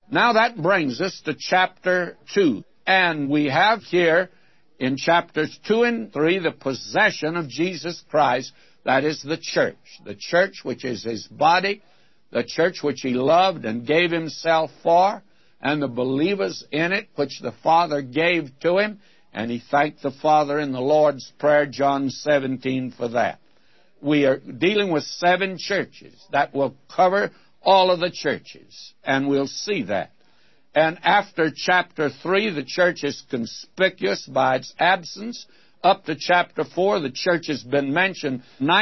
Now that brings us to chapter 2. And we have here in chapters 2 and 3 the possession of Jesus Christ, that is the church which is His body, the church which He loved and gave Himself for, and the believers in it which the Father gave to Him, and He thanked the Father in the Lord's Prayer, John 17, for that. We are dealing with 7 churches. That will cover all of the churches, and we'll see that. And after chapter 3, the church is conspicuous by its absence. Up to chapter 4, the church has been mentioned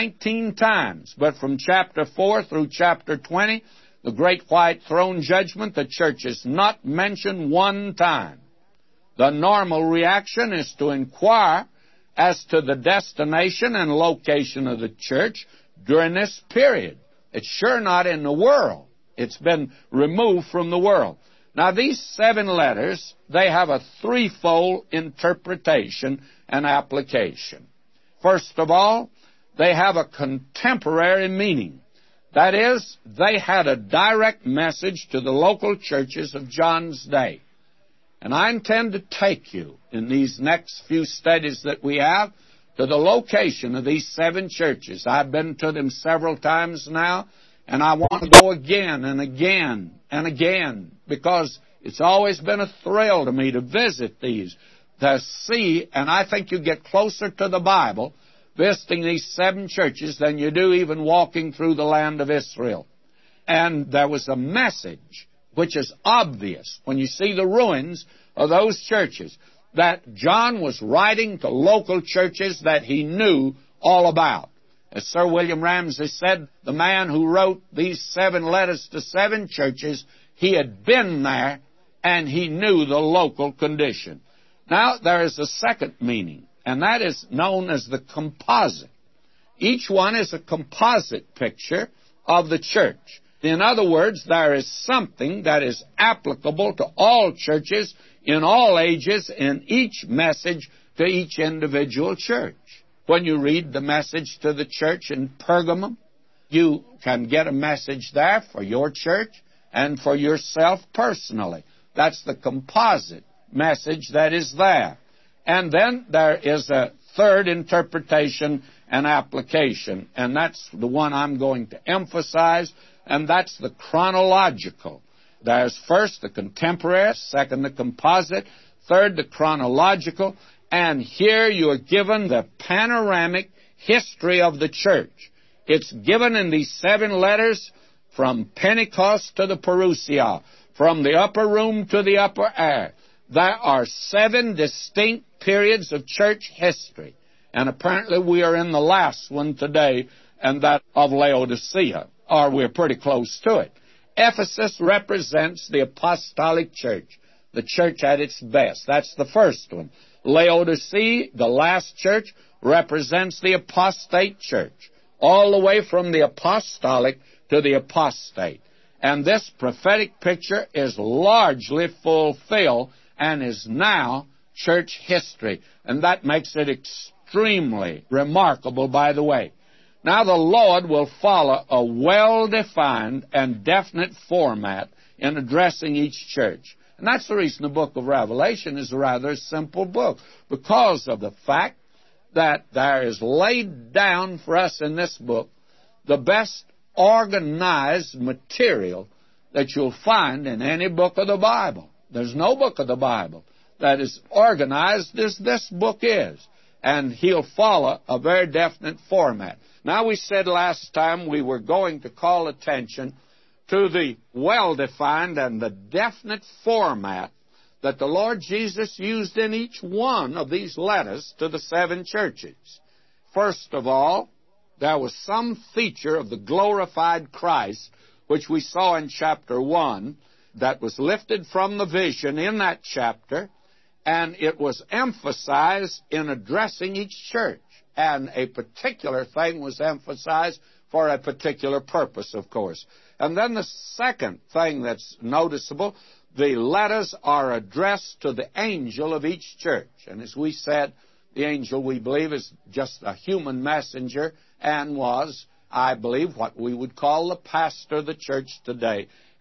19 times. But from chapter 4 through chapter 20, the great white throne judgment, the church is not mentioned one time. The normal reaction is to inquire as to the destination and location of the church during this period. It's sure not in the world. It's been removed from the world. Now, these 7 letters, they have a threefold interpretation and application. First of all, they have a contemporary meaning. That is, they had a direct message to the local churches of John's day. And I intend to take you in these next few studies that we have to the location of these 7 churches. I've been to them several times now, and I want to go again and again and again, because it's always been a thrill to me to visit these, to see, and I think you get closer to the Bible visiting these 7 churches than you do even walking through the land of Israel. And there was a message which is obvious when you see the ruins of those churches, that John was writing to local churches that he knew all about. As Sir William Ramsay said, the man who wrote these 7 letters to 7 churches, he had been there and he knew the local condition. Now, there is a second meaning, and that is known as the composite. Each one is a composite picture of the church. In other words, there is something that is applicable to all churches in all ages, in each message to each individual church. When you read the message to the church in Pergamum, you can get a message there for your church and for yourself personally. That's the composite message that is there. And then there is a third interpretation and application, and that's the one I'm going to emphasize, and that's the chronological. There's first the contemporary, second the composite, third the chronological, and here you are given the panoramic history of the church. It's given in these 7 letters from Pentecost to the Parousia, from the upper room to the upper air. There are 7 distinct periods of church history, and apparently we are in the last one today, and that of Laodicea, or we're pretty close to it. Ephesus represents the apostolic church, the church at its best. That's the first one. Laodicea, the last church, represents the apostate church, all the way from the apostolic to the apostate. And this prophetic picture is largely fulfilled and is now church history. And that makes it extremely remarkable, by the way. Now the Lord will follow a well-defined and definite format in addressing each church. And that's the reason the book of Revelation is a rather simple book, because of the fact that there is laid down for us in this book the best organized material that you'll find in any book of the Bible. There's no book of the Bible that is organized as this book is. And he'll follow a very definite format. Now, we said last time we were going to call attention to the well-defined and the definite format that the Lord Jesus used in each one of these letters to the 7 churches. First of all, there was some feature of the glorified Christ, which we saw in chapter 1, that was lifted from the vision in that chapter, and it was emphasized in addressing each church. And a particular thing was emphasized for a particular purpose, of course. And then the second thing that's noticeable, the letters are addressed to the angel of each church. And as we said, the angel, we believe, is just a human messenger and was, I believe, what we would call the pastor of the church today.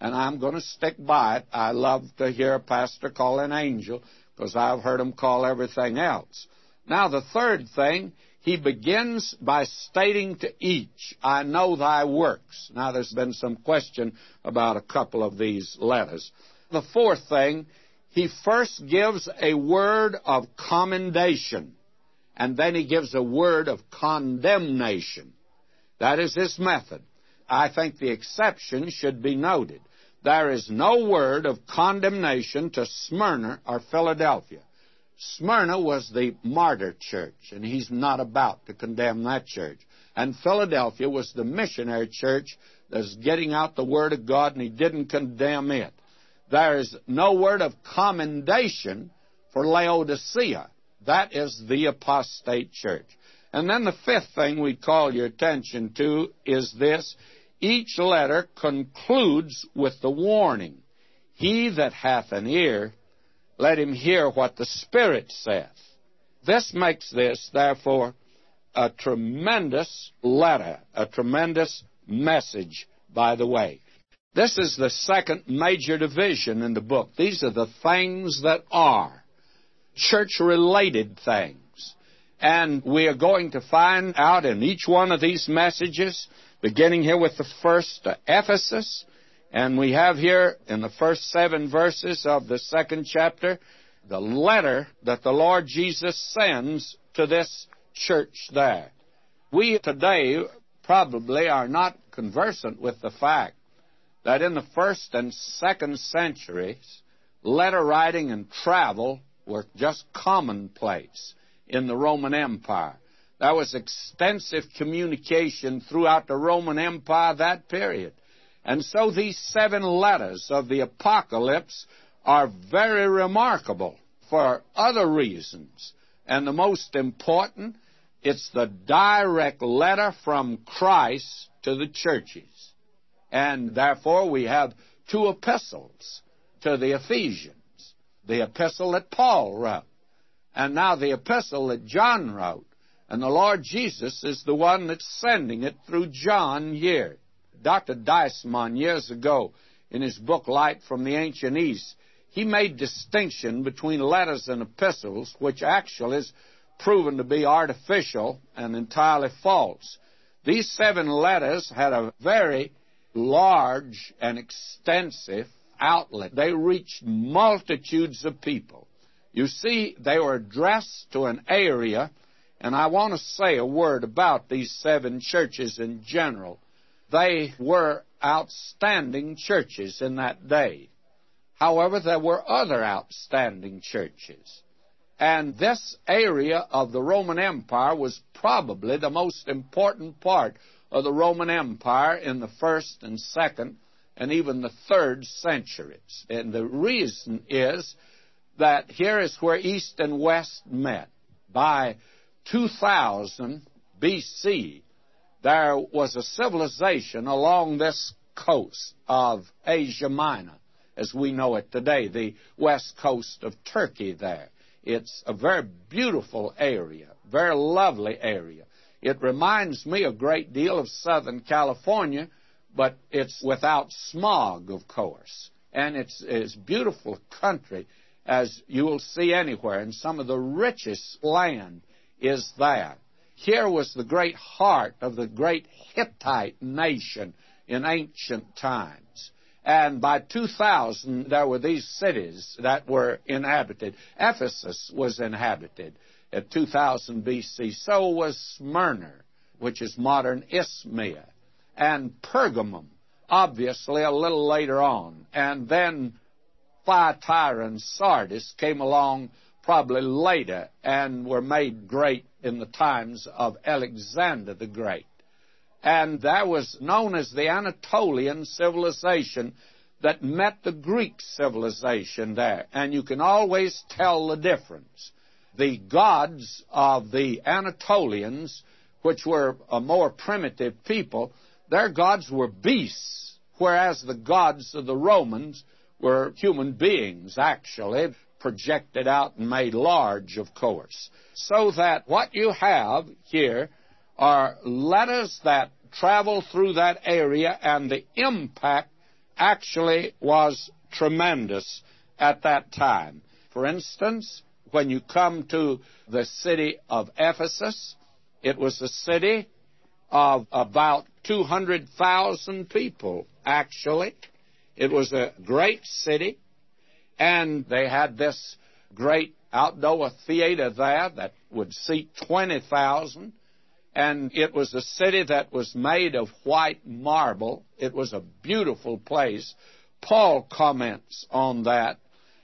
and I'm going to stick by it. I love to hear a pastor call an angel, because I've heard him call everything else. Now, the third thing, he begins by stating to each, I know thy works. Now, there's been some question about a couple of these letters. The fourth thing, he first gives a word of commendation, and then he gives a word of condemnation. That is his method. I think the exception should be noted. There is no word of condemnation to Smyrna or Philadelphia. Smyrna was the martyr church, and he's not about to condemn that church. And Philadelphia was the missionary church that's getting out the Word of God, and he didn't condemn it. There is no word of commendation for Laodicea. That is the apostate church. And then the fifth thing we call your attention to is this. Each letter concludes with the warning, He that hath an ear, let him hear what the Spirit saith. This makes this, therefore, a tremendous letter, a tremendous message, by the way. This is the second major division in the book. These are the things that are church-related things. And we are going to find out in each one of these messages, beginning here with the first, Ephesus, and we have here in the first 7 verses of the second chapter, the letter that the Lord Jesus sends to this church there. We today probably are not conversant with the fact that in the first and second centuries, letter writing and travel were just commonplace in the Roman Empire. There was extensive communication throughout the Roman Empire that period. And so these 7 letters of the Apocalypse are very remarkable for other reasons. And the most important, it's the direct letter from Christ to the churches. And therefore we have 2 epistles to the Ephesians. The epistle that Paul wrote, and now the epistle that John wrote. And the Lord Jesus is the one that's sending it through John here. Dr. Deisman, years ago, in his book Light from the Ancient East, he made distinction between letters and epistles, which actually is proven to be artificial and entirely false. These 7 letters had a very large and extensive outlet. They reached multitudes of people. You see, they were addressed to an area, and I want to say a word about these 7 churches in general. They were outstanding churches in that day. However, there were other outstanding churches. And this area of the Roman Empire was probably the most important part of the Roman Empire in the first and second and even the third centuries. And the reason is that here is where East and West met. By 2000 B.C., there was a civilization along this coast of Asia Minor, as we know it today, the west coast of Turkey there. It's a very beautiful area, very lovely area. It reminds me a great deal of Southern California, but it's without smog, of course. And it's beautiful country, as you will see anywhere, and some of the richest land is there. Here was the great heart of the great Hittite nation in ancient times. And by 2000, there were these cities that were inhabited. Ephesus was inhabited at 2000 B.C. So was Smyrna, which is modern Izmir, and Pergamum, obviously a little later on. And then Thyatira and Sardis came along probably later and were made great in the times of Alexander the Great. And that was known as the Anatolian civilization that met the Greek civilization there. And you can always tell the difference. The gods of the Anatolians, which were a more primitive people, their gods were beasts, whereas the gods of the Romans were human beings, actually, projected out and made large, of course. So that what you have here are letters that travel through that area, and the impact actually was tremendous at that time. For instance, when you come to the city of Ephesus, it was a city of about 200,000 people, actually. It was a great city, and they had this great outdoor theater there that would seat 20,000, and it was a city that was made of white marble. It was a beautiful place. Paul comments on that,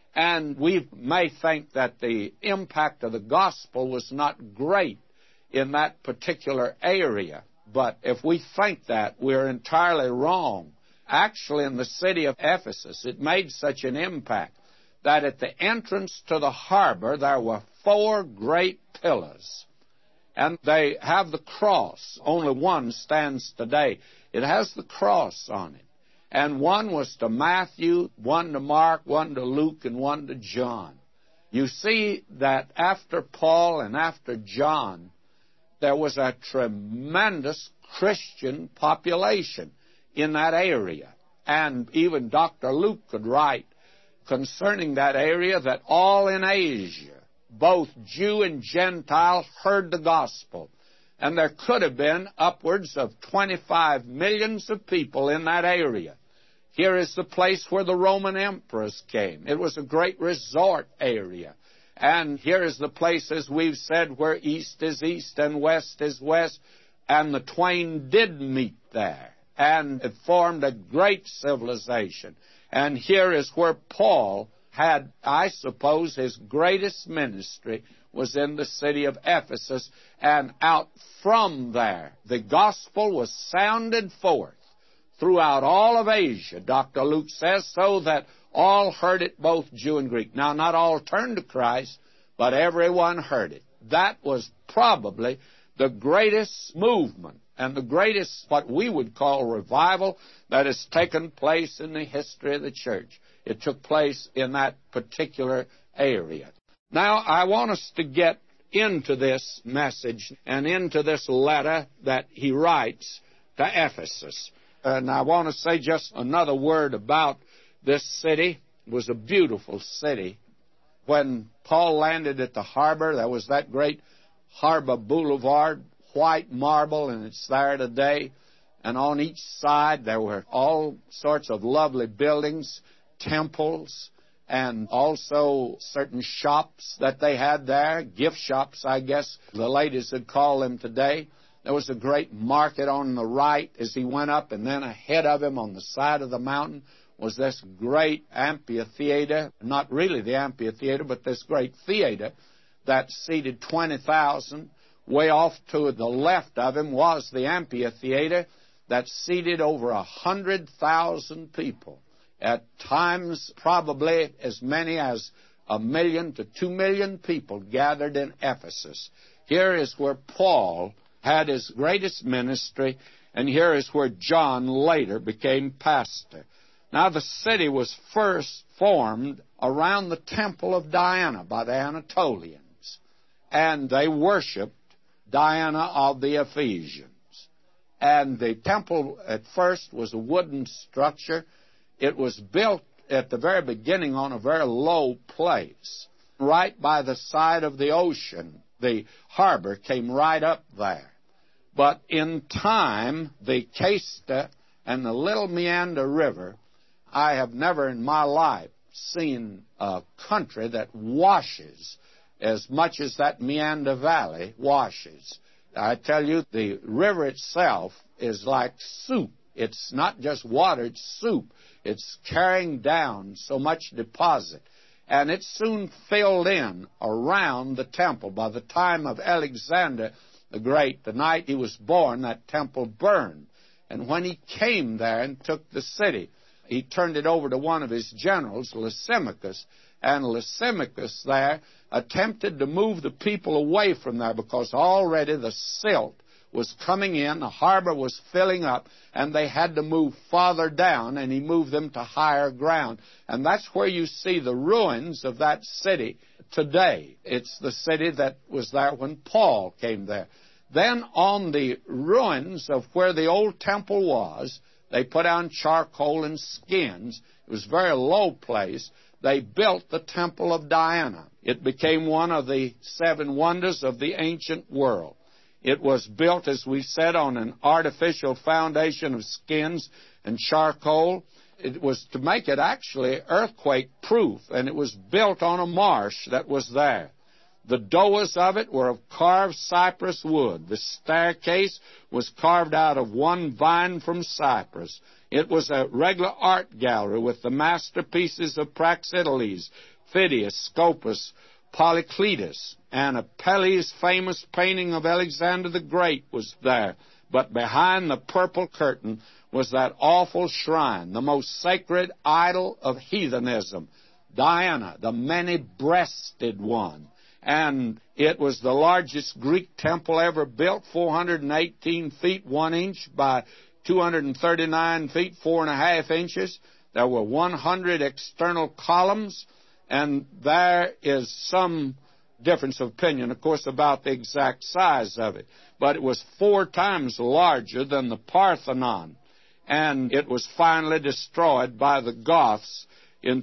and we may think that the impact of the gospel was not great in that particular area, but if we think that, we're entirely wrong. Actually, in the city of Ephesus, it made such an impact that at the entrance to the harbor there were 4 great pillars, and they have the cross. Only one stands today. It has the cross on it, and one was to Matthew, one to Mark, one to Luke, and one to John. You see that after Paul and after John, there was a tremendous Christian population in that area. And even Dr. Luke could write concerning that area that all in Asia, both Jew and Gentile, heard the gospel. And there could have been upwards of 25 millions of people in that area. Here is the place where the Roman emperors came. It was a great resort area. And here is the place, as we've said, where east is east and west is west. And the twain did meet there, and it formed a great civilization. And here is where Paul had, I suppose, his greatest ministry was in the city of Ephesus, and out from there the gospel was sounded forth throughout all of Asia, Dr. Luke says, so that all heard it, both Jew and Greek. Now, not all turned to Christ, but everyone heard it. That was probably the greatest movement and the greatest, what we would call, revival that has taken place in the history of the church. It took place in that particular area. Now, I want us to get into this message and into this letter that he writes to Ephesus. And I want to say just another word about this city. It was a beautiful city. When Paul landed at the harbor, there was that great Harbor Boulevard, white marble, and it's there today. And on each side there were all sorts of lovely buildings, temples, and also certain shops that they had there, gift shops, I guess the ladies would call them today. There was a great market on the right as he went up, and then ahead of him on the side of the mountain was this great amphitheater, not really the amphitheater, but this great theater that seated 20,000. Way off to the left of him was the amphitheater that seated over 100,000 people. At times, probably as many as 1 million to 2 million people gathered in Ephesus. Here is where Paul had his greatest ministry, and here is where John later became pastor. Now, the city was first formed around the temple of Diana by the Anatolians, and they worshiped Diana of the Ephesians. And the temple at first was a wooden structure. It was built at the very beginning on a very low place, right by the side of the ocean. The harbor came right up there. But in time, the Casta and the Little Meander River, I have never in my life seen a country that washes as much as that Meander Valley washes. I tell you, the river itself is like soup. It's not just water, it's soup. It's carrying down so much deposit. And it soon filled in around the temple. By the time of Alexander the Great, the night he was born, that temple burned. And when he came there and took the city, he turned it over to one of his generals, Lysimachus, and Lysimachus there attempted to move the people away from there because already the silt was coming in, the harbor was filling up, and they had to move farther down, and he moved them to higher ground. And that's where you see the ruins of that city today. It's the city that was there when Paul came there. Then on the ruins of where the old temple was, They put on charcoal and skins. It was a very low place. They built the Temple of Diana. It became one of the 7 wonders of the ancient world. It was built, as we said, on an artificial foundation of skins and charcoal. It was to make it actually earthquake-proof, and it was built on a marsh that was there. The doors of it were of carved cypress wood. The staircase was carved out of one vine from Cyprus. It was a regular art gallery with the masterpieces of Praxiteles, Phidias, Scopas, Polycletus, and Apelles' famous painting of Alexander the Great was there. But behind the purple curtain was that awful shrine, the most sacred idol of heathenism, Diana, the many-breasted one. And it was the largest Greek temple ever built, 418 feet 1 inch by 239 feet 4.5 inches. There were 100 external columns, and there is some difference of opinion, of course, about the exact size of it. But it was 4 times larger than the Parthenon, and it was finally destroyed by the Goths in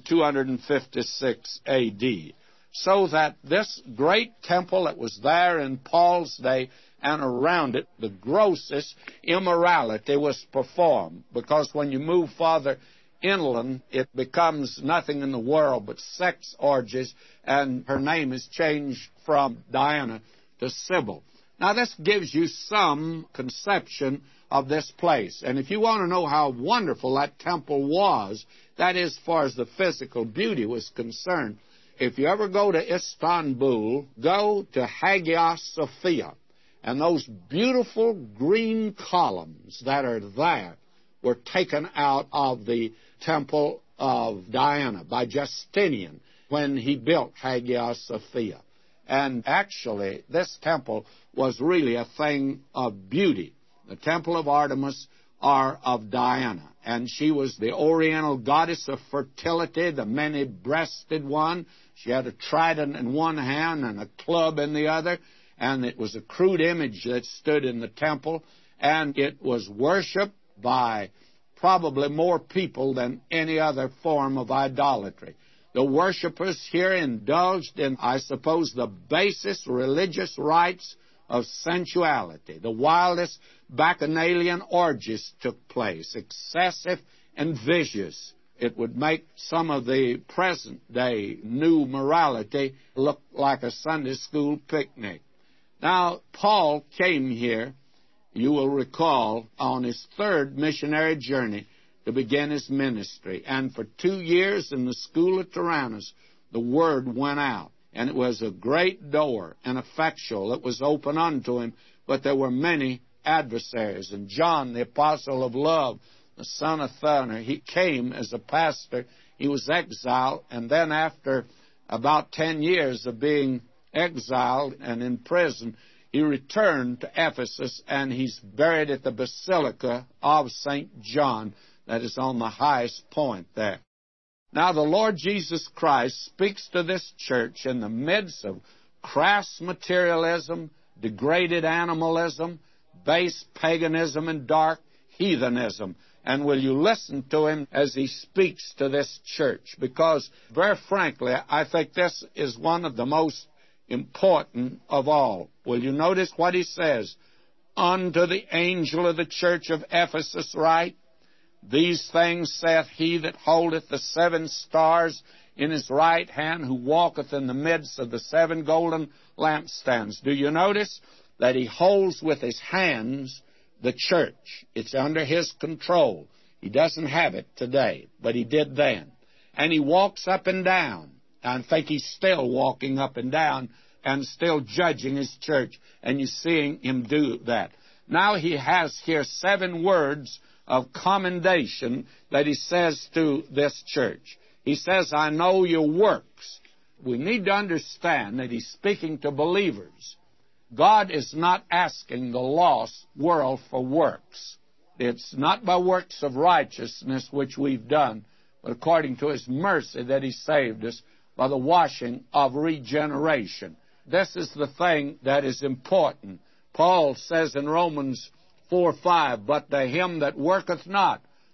256 A.D. So that this great temple that was there in Paul's day and around it, the grossest immorality was performed, because when you move farther inland, it becomes nothing in the world but sex orgies, and her name is changed from Diana to Sybil. Now, this gives you some conception of this place. And if you want to know how wonderful that temple was, that is, as far as the physical beauty was concerned, if you ever go to Istanbul, go to Hagia Sophia. And those beautiful green columns that are there were taken out of the Temple of Diana by Justinian when he built Hagia Sophia. And actually, this temple was really a thing of beauty. The Temple of Artemis or of Diana. And she was the oriental goddess of fertility, the many-breasted one. She had a trident in one hand and a club in the other, and it was a crude image that stood in the temple, and it was worshipped by probably more people than any other form of idolatry. The worshipers here indulged in, I suppose, the basest religious rites of sensuality. The wildest bacchanalian orgies took place, excessive and vicious. It would make some of the present-day new morality look like a Sunday school picnic. Now, Paul came here, you will recall, on his 3rd missionary journey to begin his ministry. And for 2 years in the school of Tyrannus, the word went out. And it was a great door and effectual that was open unto him, but there were many adversaries. And John, the apostle of love, the son of Thunder, he came as a pastor. He was exiled, and then after about 10 years of being exiled and in prison, he returned to Ephesus, and he's buried at the Basilica of St. John that is on the highest point there. Now, the Lord Jesus Christ speaks to this church in the midst of crass materialism, degraded animalism, base paganism, and dark heathenism. And will you listen to him as he speaks to this church? Because, very frankly, I think this is one of the most important of all. Will you notice what he says? Unto the angel of the church of Ephesus write, These things saith he that holdeth the 7 stars in his right hand, who walketh in the midst of the 7 golden lampstands. Do you notice that he holds with his hands the church? It's under his control. He doesn't have it today, but he did then. And he walks up and down. I think he's still walking up and down and still judging his church, and you're seeing him do that. Now he has here 7 words of commendation that he says to this church. He says, I know your works. We need to understand that he's speaking to believers. God is not asking the lost world for works. It's not by works of righteousness which we've done, but according to his mercy that he saved us by the washing of regeneration. This is the thing that is important. Paul says in Romans 4:5, But to him that worketh not,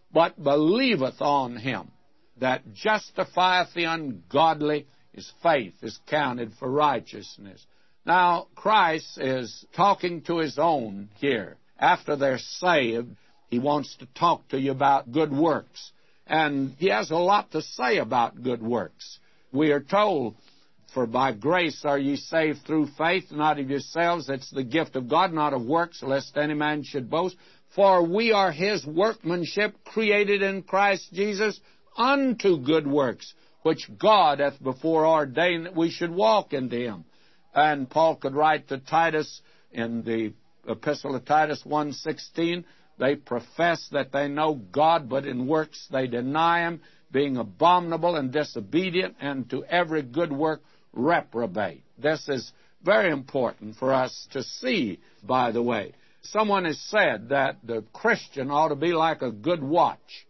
but believeth on him that justifieth the ungodly, his faith is counted for righteousness. Now, Christ is talking to his own here. After they're saved, he wants to talk to you about good works. And he has a lot to say about good works. We are told, for by grace are ye saved through faith, not of yourselves. It's the gift of God, not of works, lest any man should boast. For we are his workmanship, created in Christ Jesus unto good works, which God hath before ordained that we should walk into him. And Paul could write to Titus in the Epistle of Titus 1:16, they profess that they know God, but in works they deny him, being abominable and disobedient, and to every good work reprobate. This is very important for us to see, by the way. Someone has said that the Christian ought to be like a good watch,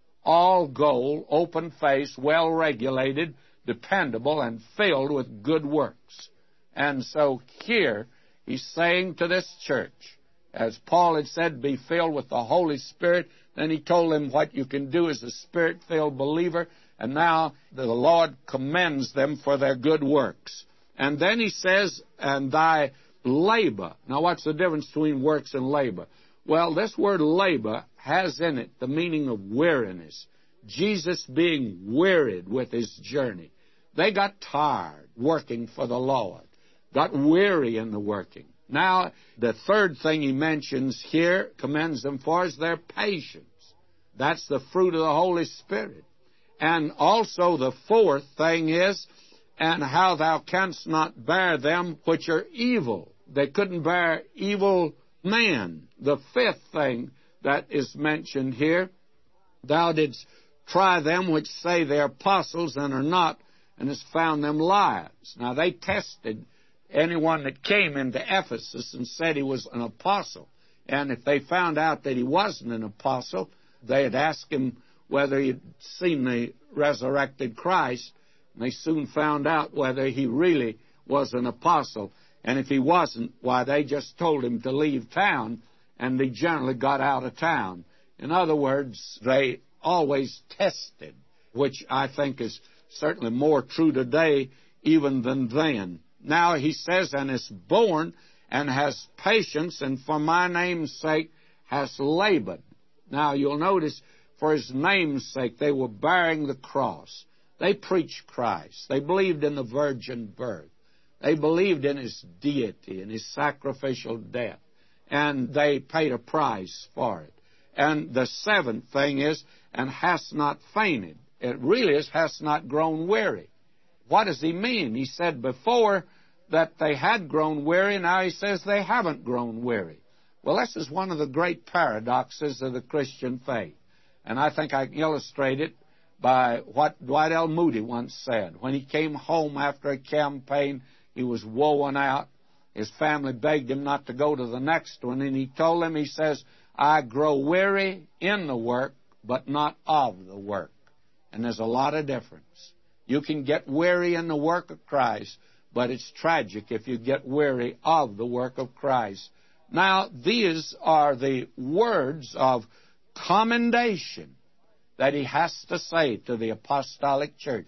all gold, open-faced, well-regulated, dependable, and filled with good works. And so here he's saying to this church, as Paul had said, be filled with the Holy Spirit. Then he told them what you can do as a Spirit-filled believer. And now the Lord commends them for their good works. And then he says, and thy labor. Now, what's the difference between works and labor? Well, this word labor has in it the meaning of weariness. Jesus being wearied with his journey. They got tired working for the Lord, got weary in the working. Now, the third thing he mentions here, commends them for, is their patience. That's the fruit of the Holy Spirit. And also the fourth thing is, and how thou canst not bear them which are evil. They couldn't bear evil man. The fifth thing that is mentioned here, thou didst try them which say they are apostles and are not, and hast found them liars. Now, they tested anyone that came into Ephesus and said he was an apostle. And if they found out that he wasn't an apostle, they'd ask him whether he'd seen the resurrected Christ. And they soon found out whether he really was an apostle. And if he wasn't, why, they just told him to leave town, and he generally got out of town. In other words, they always tested, which I think is certainly more true today even than then. Now he says, and is born, and has patience, and for my name's sake has labored. Now you'll notice, for his name's sake, they were bearing the cross. They preached Christ. They believed in the virgin birth. They believed in his deity and his sacrificial death. And they paid a price for it. And the seventh thing is, and has not fainted. It really is, has not grown weary. What does he mean? He said before that they had grown weary. Now he says they haven't grown weary. Well, this is one of the great paradoxes of the Christian faith. And I think I can illustrate it by what Dwight L. Moody once said. When he came home after a campaign, he was worn out. His family begged him not to go to the next one, and he told them, he says, I grow weary in the work, but not of the work. And there's a lot of difference. You can get weary in the work of Christ, but it's tragic if you get weary of the work of Christ. Now, these are the words of commendation that he has to say to the apostolic church.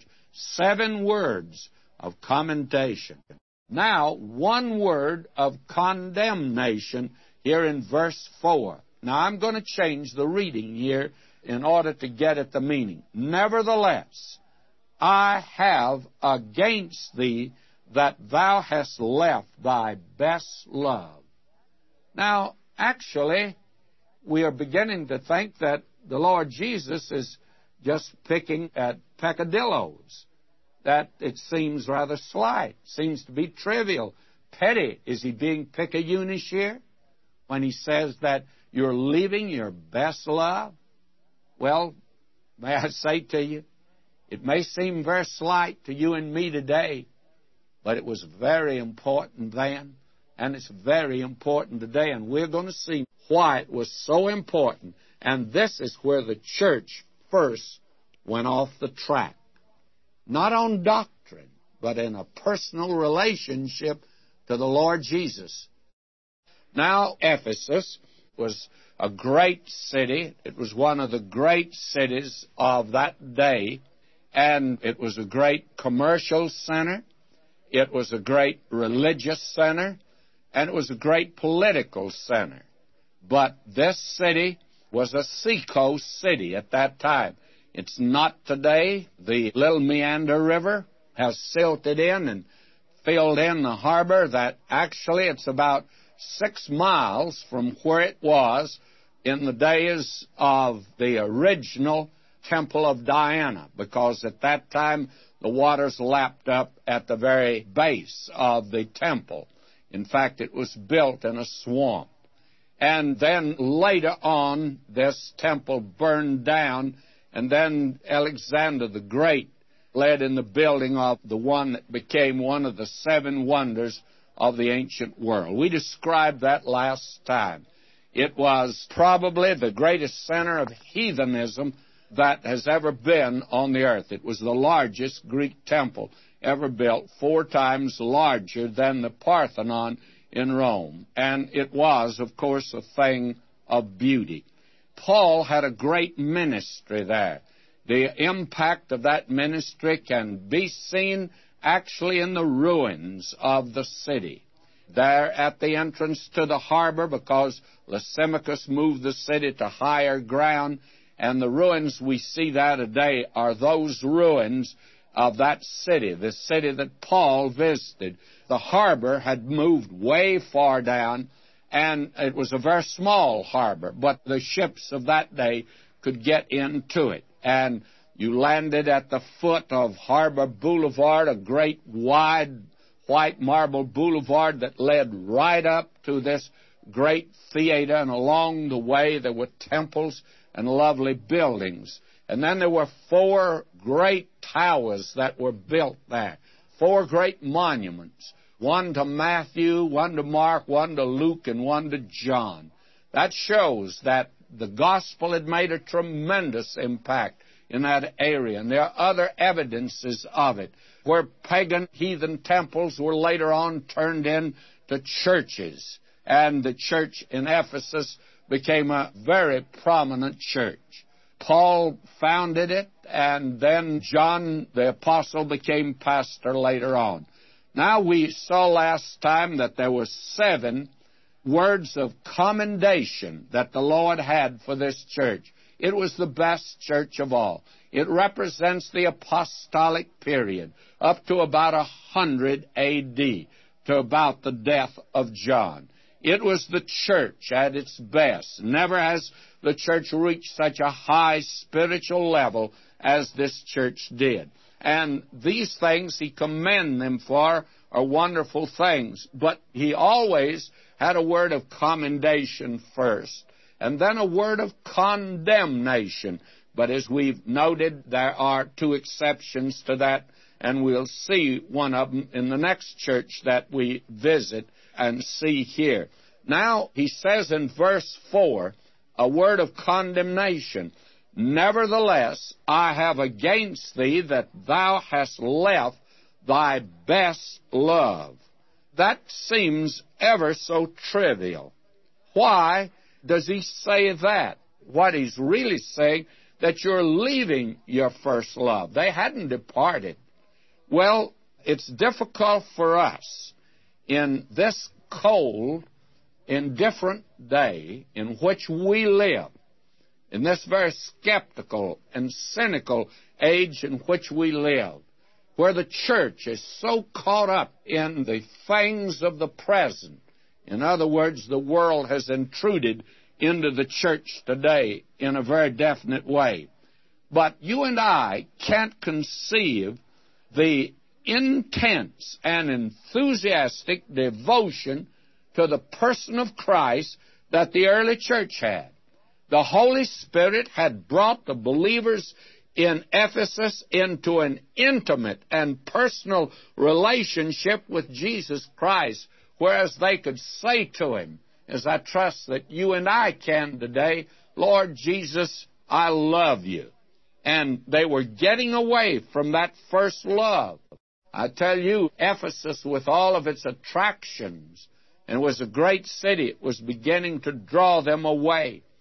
7 words of commendation. Now, 1 word of condemnation here in verse 4. Now, I'm going to change the reading here in order to get at the meaning. Nevertheless, I have against thee that thou hast left thy best love. Now, actually, we are beginning to think that the Lord Jesus is just picking at peccadillos, that it seems rather slight, seems to be trivial, petty. Is he being picayunish here when he says that you're leaving your best love? Well, may I say to you, it may seem very slight to you and me today, but it was very important then, and it's very important today, and we're going to see why it was so important. And this is where the church first went off the track. Not on doctrine, but in a personal relationship to the Lord Jesus. Now, Ephesus was a great city. It was one of the great cities of that day, and it was a great commercial center. It was a great religious center, and it was a great political center. But this city was a seacoast city at that time. It's not today. The Little Meander River has silted in and filled in the harbor that actually it's about 6 miles from where it was in the days of the original Temple of Diana, because at that time the waters lapped up at the very base of the temple. In fact, it was built in a swamp. And then later on, this temple burned down, and then Alexander the Great led in the building of the one that became one of the 7 wonders of the ancient world. We described that last time. It was probably the greatest center of heathenism that has ever been on the earth. It was the largest Greek temple ever built, 4 times larger than the Parthenon in Rome. And it was, of course, a thing of beauty. Paul had a great ministry there. The impact of that ministry can be seen actually in the ruins of the city. There at the entrance to the harbor, because Lysimachus moved the city to higher ground, and the ruins we see there today are those ruins of that city, the city that Paul visited. The harbor had moved way far down, and it was a very small harbor, but the ships of that day could get into it. And you landed at the foot of Harbor Boulevard, a great wide white marble boulevard that led right up to this great theater, and along the way there were temples and lovely buildings. And then there were 4 great towers that were built there, 4 great monuments, one to Matthew, one to Mark, one to Luke, and one to John. That shows that the gospel had made a tremendous impact in that area, and there are other evidences of it, where pagan heathen temples were later on turned into churches, and the church in Ephesus became a very prominent church. Paul founded it, and then John the Apostle became pastor later on. Now we saw last time that there were 7 words of commendation that the Lord had for this church. It was the best church of all. It represents the apostolic period, up to about 100 A.D., to about the death of John. It was the church at its best. Never has the church reached such a high spiritual level as this church did. And these things he commended them for are wonderful things. But he always had a word of commendation first, and then a word of condemnation. But as we've noted, there are 2 exceptions to that, and we'll see one of them in the next church that we visit and see here. Now, he says in verse 4, a word of condemnation. Nevertheless, I have against thee that thou hast left thy best love. That seems ever so trivial. Why does he say that? What he's really saying, that you're leaving your first love. They hadn't departed. Well, it's difficult for us in this cold, indifferent day in which we live, in this very skeptical and cynical age in which we live, where the church is so caught up in the things of the present. In other words, the world has intruded into the church today in a very definite way. But you and I can't conceive the intense and enthusiastic devotion to the person of Christ that the early church had. The Holy Spirit had brought the believers in Ephesus into an intimate and personal relationship with Jesus Christ, whereas they could say to him, as I trust that you and I can today, Lord Jesus, I love you. And they were getting away from that first love. I tell you, Ephesus, with all of its attractions, and was a great city, it was beginning to draw them away.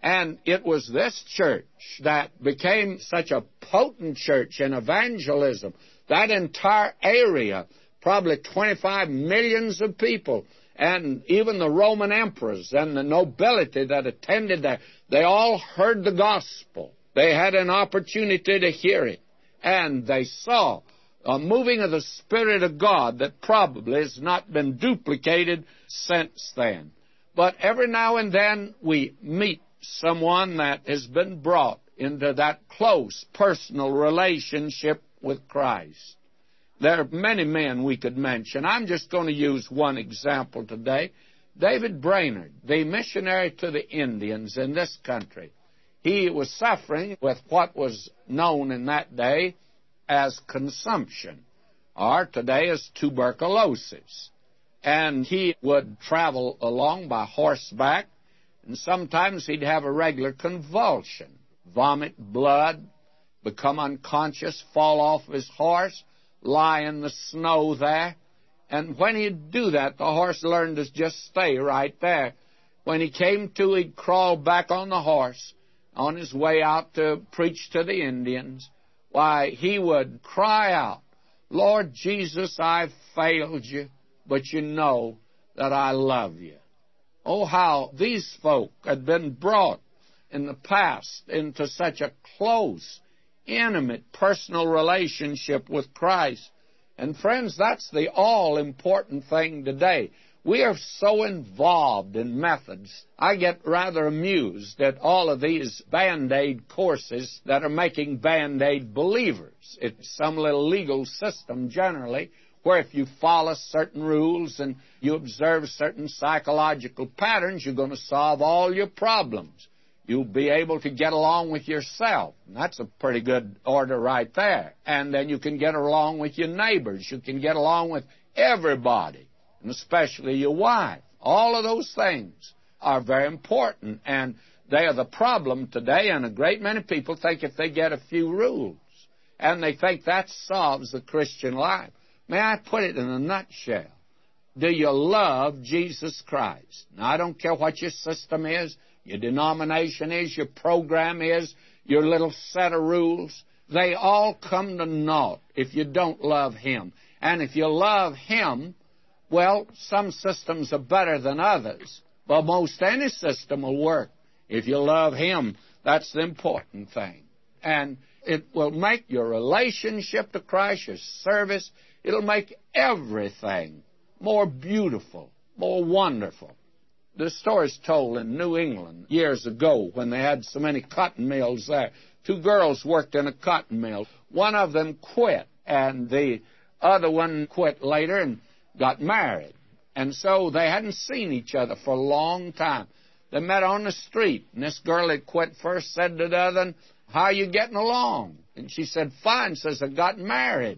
And it was this church that became such a potent church in evangelism. That entire area, probably 25 millions of people, and even the Roman emperors and the nobility that attended there, they all heard the gospel. They had an opportunity to hear it. And they saw a moving of the Spirit of God that probably has not been duplicated since then. But every now and then we meet someone that has been brought into that close personal relationship with Christ. There are many men we could mention. I'm just going to use one example today. David Brainerd, the missionary to the Indians in this country. He was suffering with what was known in that day as consumption, or today as tuberculosis. And he would travel along by horseback, and sometimes he'd have a regular convulsion, vomit blood, become unconscious, fall off his horse, lie in the snow there. And when he'd do that, the horse learned to just stay right there. When he came to, he'd crawl back on the horse on his way out to preach to the Indians. Why, he would cry out, "Lord Jesus, I've failed you, but you know that I love you." Oh, how these folk had been brought in the past into such a close, intimate, personal relationship with Christ. And friends, that's the all-important thing today. We are so involved in methods. I get rather amused at all of these Band-Aid courses that are making Band-Aid believers. It's some little legal system generally where if you follow certain rules and you observe certain psychological patterns, you're going to solve all your problems. You'll be able to get along with yourself. And that's a pretty good order right there. And then you can get along with your neighbors. You can get along with everybody, and especially your wife. All of those things are very important, and they are the problem today, and a great many people think if they get a few rules, and they think that solves the Christian life. May I put it in a nutshell? Do you love Jesus Christ? Now, I don't care what your system is, your denomination is, your program is, your little set of rules. They all come to naught if you don't love Him. And if you love Him, well, some systems are better than others, but most any system will work. If you love Him, that's the important thing. And it will make your relationship to Christ, your service, it'll make everything more beautiful, more wonderful. The story's told in New England years ago when they had so many cotton mills there. Two girls worked in a cotton mill. One of them quit, and the other one quit later and got married. And so they hadn't seen each other for a long time. They met on the street, and this girl that quit first said to the other, "How are you getting along?" And she said, "Fine," says, "I got married."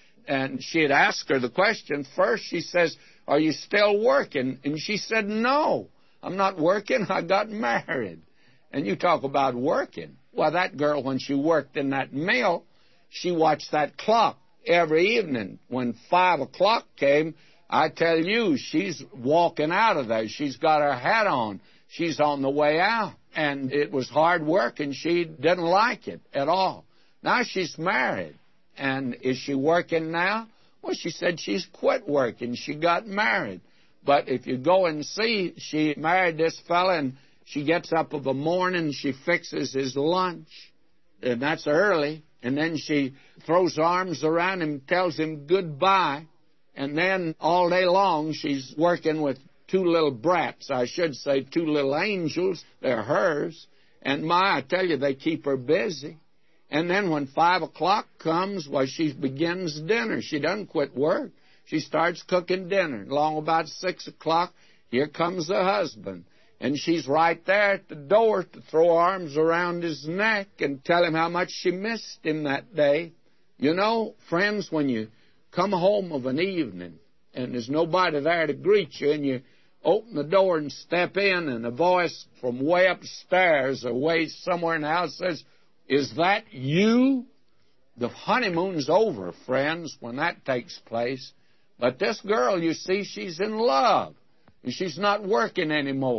And she had asked her the question first. She says, "Are you still working?" And she said, "No, I'm not working. I got married." And you talk about working. Well, that girl, when she worked in that mill, she watched that clock every evening. When 5 o'clock came, I tell you, she's walking out of there. She's got her hat on. She's on the way out. And it was hard work, and she didn't like it at all. Now she's married. And is she working now? Well, she said she's quit working. She got married. But if you go and see, she married this fella, and she gets up of a morning, she fixes his lunch, and that's early. And then she throws arms around him, tells him goodbye. And then all day long, she's working with two little brats. I should say two little angels. They're hers. And I tell you, they keep her busy. And then when 5 o'clock comes, well, she begins dinner. She doesn't quit work. She starts cooking dinner. Along about 6 o'clock, here comes the husband. And she's right there at the door to throw arms around his neck and tell him how much she missed him that day. You know, friends, when you come home of an evening and there's nobody there to greet you, and you open the door and step in, and a voice from way upstairs or way somewhere in the house says, "Is that you?" The honeymoon's over, friends, when that takes place. But this girl, you see, she's in love. And she's not working anymore.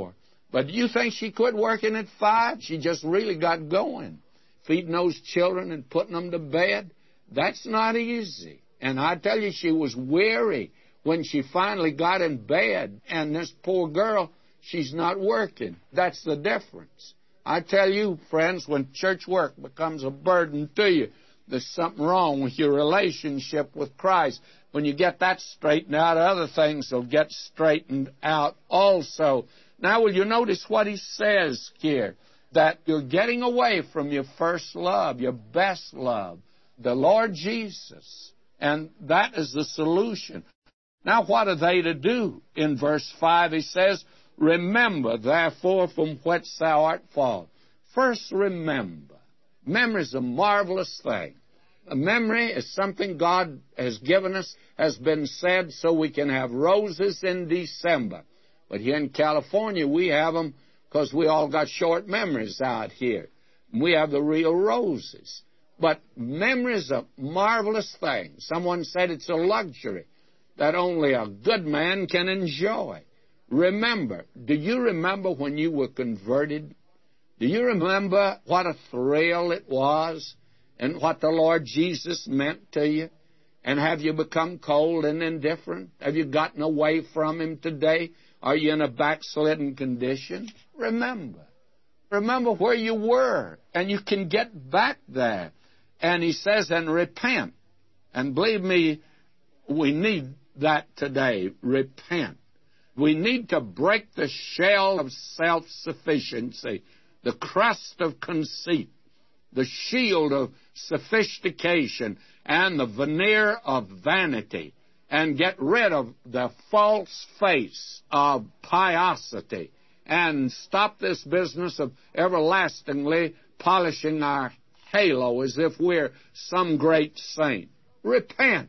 But do you think she quit working at 5? She just really got going. Feeding those children and putting them to bed, that's not easy. And I tell you, she was weary when she finally got in bed. And this poor girl, she's not working. That's the difference. I tell you, friends, when church work becomes a burden to you, there's something wrong with your relationship with Christ. When you get that straightened out, other things will get straightened out also. Now, will you notice what he says here? That you're getting away from your first love, your best love, the Lord Jesus. And that is the solution. Now, what are they to do? In verse 5, he says, remember, therefore, from whence thou art fallen. First, remember. Memory is a marvelous thing. A memory is something God has given us, has been said, so we can have roses in December. But here in California, we have them because we all got short memories out here. We have the real roses. But memory is a marvelous thing. Someone said it's a luxury that only a good man can enjoy. Remember, do you remember when you were converted? Do you remember what a thrill it was and what the Lord Jesus meant to you? And have you become cold and indifferent? Have you gotten away from Him today? Are you in a backslidden condition? Remember. Remember where you were, and you can get back there. And he says, and repent. And believe me, we need that today. Repent. We need to break the shell of self-sufficiency, the crust of conceit, the shield of sophistication, and the veneer of vanity, and get rid of the false face of piosity, and stop this business of everlastingly polishing our halo as if we're some great saint. Repent.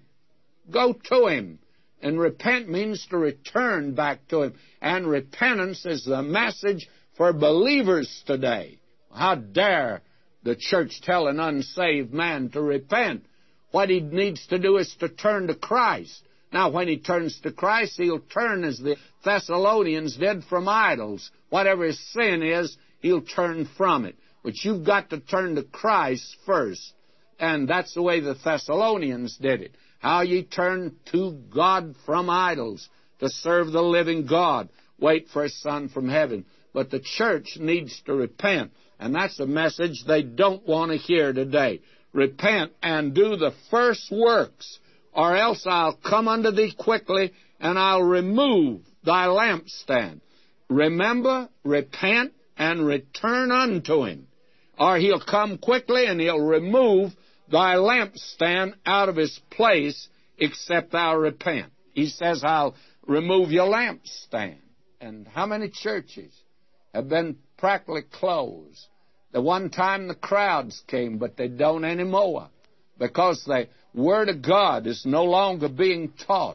Go to Him. And repent means to return back to Him. And repentance is the message for believers today. How dare the church tell an unsaved man to repent? What he needs to do is to turn to Christ. Now, when he turns to Christ, he'll turn as the Thessalonians did from idols. Whatever his sin is, he'll turn from it. But you've got to turn to Christ first. And that's the way the Thessalonians did it. How ye turn to God from idols to serve the living God. Wait for His Son from heaven. But the church needs to repent. And that's a message they don't want to hear today. Repent and do the first works, or else I'll come unto thee quickly, and I'll remove thy lampstand. Remember, repent, and return unto Him. Or He'll come quickly, and He'll remove thy lampstand out of its place, except thou repent. He says, I'll remove your lampstand. And how many churches have been practically closed? The one time the crowds came, but they don't anymore, because the Word of God is no longer being taught.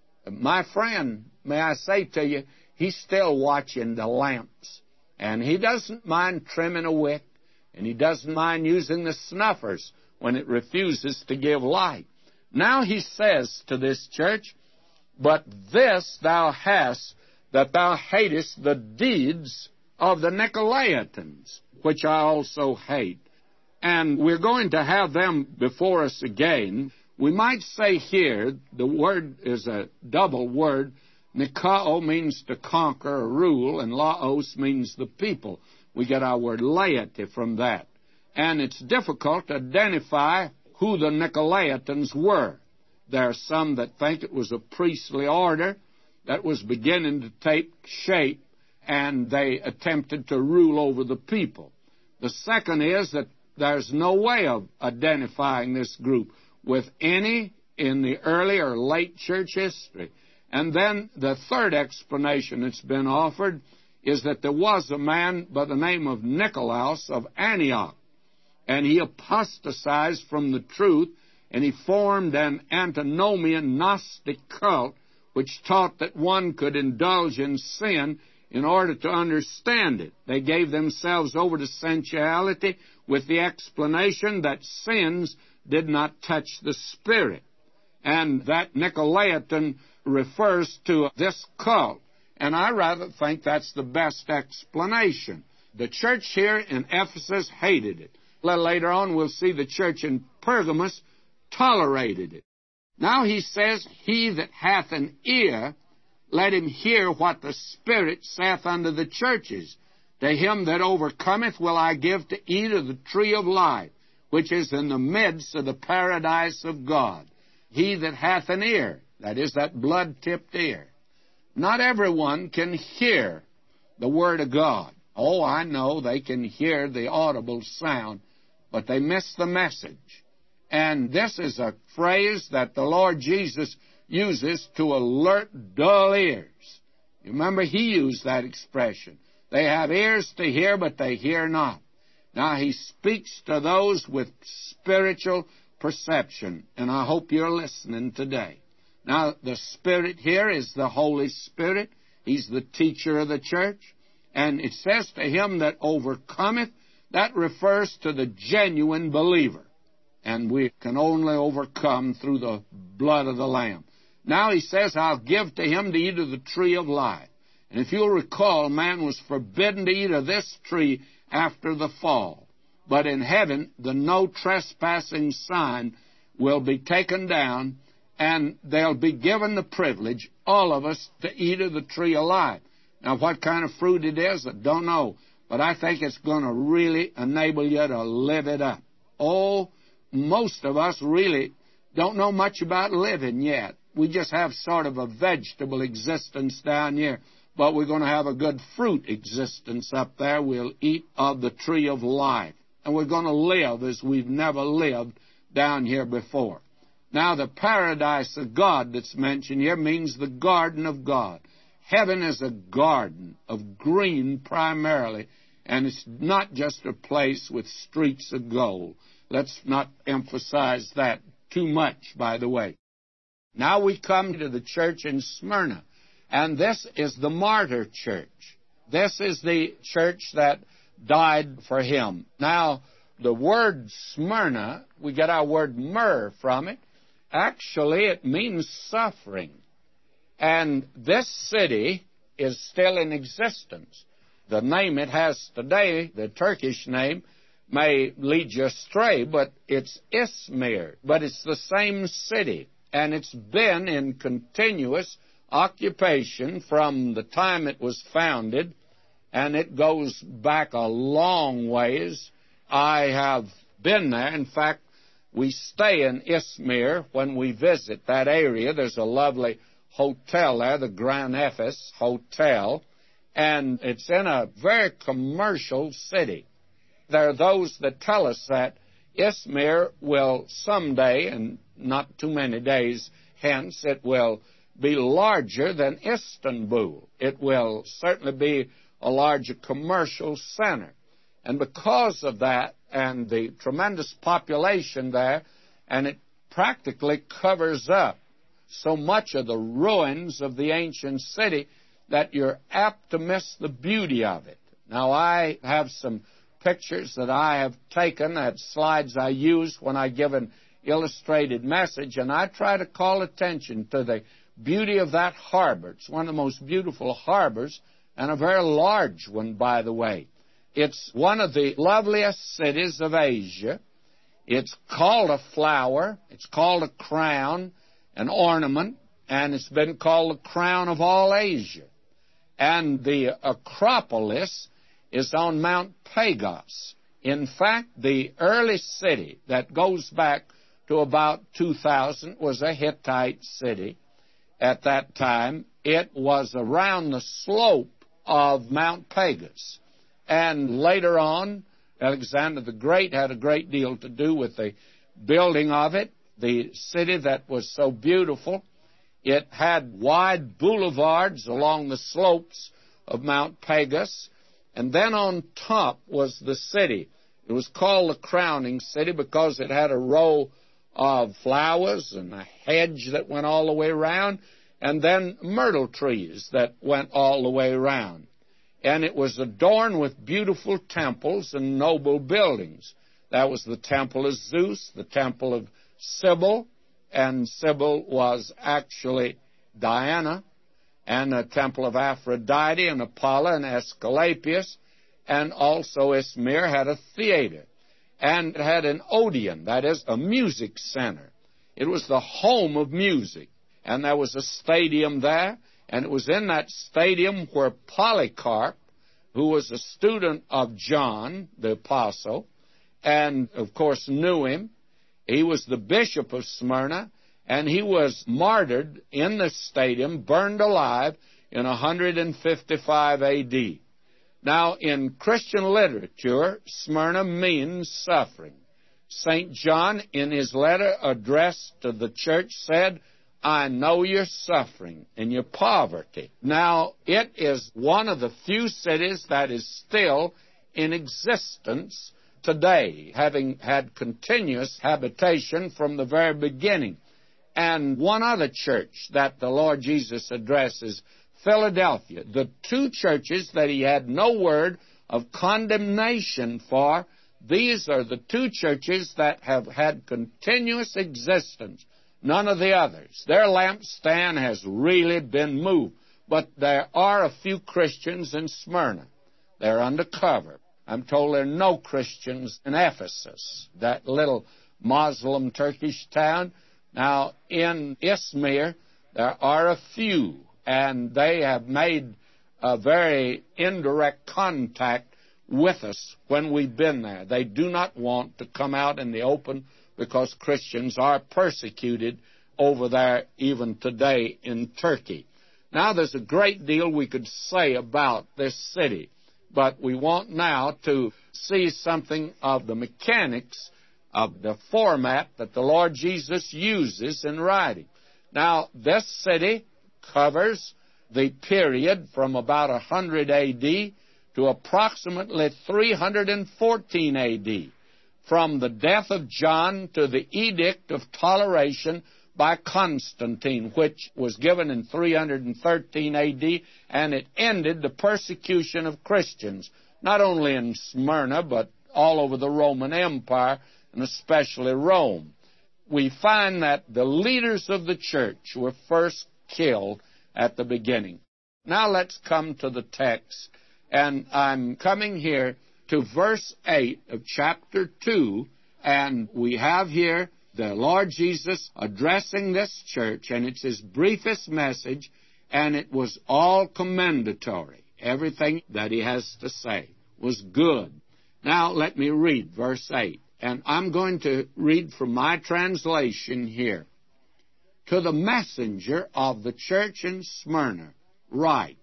My friend, may I say to you, he's still watching the lamps. And he doesn't mind trimming a wick, and he doesn't mind using the snuffers when it refuses to give light. Now he says to this church, but this thou hast, that thou hatest the deeds of the Nicolaitans, which I also hate. And we're going to have them before us again. We might say here, the word is a double word. Nikao means to conquer or rule, and laos means the people. We get our word laity from that. And it's difficult to identify who the Nicolaitans were. There are some that think it was a priestly order that was beginning to take shape, and they attempted to rule over the people. The second is that there's no way of identifying this group with any in the early or late church history. And then the third explanation that's been offered is that there was a man by the name of Nicolaus of Antioch, and he apostatized from the truth, and he formed an antinomian Gnostic cult which taught that one could indulge in sin in order to understand it. They gave themselves over to sensuality with the explanation that sins did not touch the spirit. And that Nicolaitan refers to this cult. And I rather think that's the best explanation. The church here in Ephesus hated it. A little later on, we'll see the church in Pergamos tolerated it. Now he says, he that hath an ear, let him hear what the Spirit saith unto the churches. To him that overcometh will I give to eat of the tree of life, which is in the midst of the paradise of God. He that hath an ear, that is, that blood-tipped ear. Not everyone can hear the Word of God. Oh, I know they can hear the audible sound, but they miss the message. And this is a phrase that the Lord Jesus uses to alert dull ears. You remember, he used that expression. They have ears to hear, but they hear not. Now, he speaks to those with spiritual perception, and I hope you're listening today. Now, the Spirit here is the Holy Spirit. He's the teacher of the church. And it says to him that overcometh, that refers to the genuine believer. And we can only overcome through the blood of the Lamb. Now he says, I'll give to him to eat of the tree of life. And if you'll recall, man was forbidden to eat of this tree after the fall. But in heaven, the no trespassing sign will be taken down, and they'll be given the privilege, all of us, to eat of the tree of life. Now, what kind of fruit it is, I don't know. But I think it's going to really enable you to live it up. Oh, most of us really don't know much about living yet. We just have sort of a vegetable existence down here. But we're going to have a good fruit existence up there. We'll eat of the tree of life. And we're going to live as we've never lived down here before. Now, the paradise of God that's mentioned here means the garden of God. Heaven is a garden of green primarily, and it's not just a place with streets of gold. Let's not emphasize that too much, by the way. Now we come to the church in Smyrna, and this is the martyr church. This is the church that died for him. Now, the word Smyrna, we get our word myrrh from it. Actually, it means suffering. And this city is still in existence. The name it has today, the Turkish name, may lead you astray, but it's Izmir. But it's the same city, and it's been in continuous occupation from the time it was founded, and it goes back a long ways. I have been there. In fact, we stay in Izmir when we visit that area. There's a lovely hotel there, the Grand Efes Hotel, and it's in a very commercial city. There are those that tell us that Izmir will someday, and not too many days hence, it will be larger than Istanbul. It will certainly be a larger commercial center. And because of that and the tremendous population there, and it practically covers up so much of the ruins of the ancient city that you're apt to miss the beauty of it. Now, I have some pictures that I have taken, that slides I use when I give an illustrated message, and I try to call attention to the beauty of that harbor. It's one of the most beautiful harbors, and a very large one, by the way. It's one of the loveliest cities of Asia. It's called a flower. It's called a crown, an ornament, and it's been called the crown of all Asia. And the Acropolis is on Mount Pagos. In fact, the early city that goes back to about 2000 was a Hittite city. At that time, it was around the slope of Mount Pagos. And later on, Alexander the Great had a great deal to do with the building of it. The city that was so beautiful, it had wide boulevards along the slopes of Mount Pagos, and then on top was the city. It was called the crowning city because it had a row of flowers and a hedge that went all the way around, and then myrtle trees that went all the way around. And it was adorned with beautiful temples and noble buildings. That was the temple of Zeus, the temple of Cybele, and Cybele was actually Diana. and a temple of Aphrodite and Apollo and Asclepius, and also Izmir had a theater, and it had an Odeon, that is, a music center. It was the home of music, and there was a stadium there, and it was in that stadium where Polycarp, who was a student of John the Apostle, and of course knew him. He was the bishop of Smyrna, and he was martyred in the stadium, burned alive in 155 A.D. Now, in Christian literature, Smyrna means suffering. St. John, in his letter addressed to the church, said, I know your suffering and your poverty. Now, it is one of the few cities that is still in existence today, having had continuous habitation from the very beginning. And one other church that the Lord Jesus addresses, Philadelphia, the two churches that he had no word of condemnation for, these are the two churches that have had continuous existence, none of the others. Their lampstand has really been moved, but there are a few Christians in Smyrna. They're undercover. I'm told there are no Christians in Ephesus, that little Muslim Turkish town. Now, in Izmir, there are a few, and they have made a very indirect contact with us when we've been there. They do not want to come out in the open because Christians are persecuted over there even today in Turkey. Now, there's a great deal we could say about this city, but we want now to see something of the mechanics of the format that the Lord Jesus uses in writing. Now, this city covers the period from about 100 A.D. to approximately 314 A.D., from the death of John to the Edict of Toleration by Constantine, which was given in 313 A.D., and it ended the persecution of Christians, not only in Smyrna, but all over the Roman Empire, and especially Rome. We find that the leaders of the church were first killed at the beginning. Now let's come to the text, and I'm coming here to verse 8 of chapter 2, and we have here the Lord Jesus addressing this church, and it's his briefest message, and it was all commendatory. Everything that he has to say was good. Now let me read verse 8, and I'm going to read from my translation here. To the messenger of the church in Smyrna, write,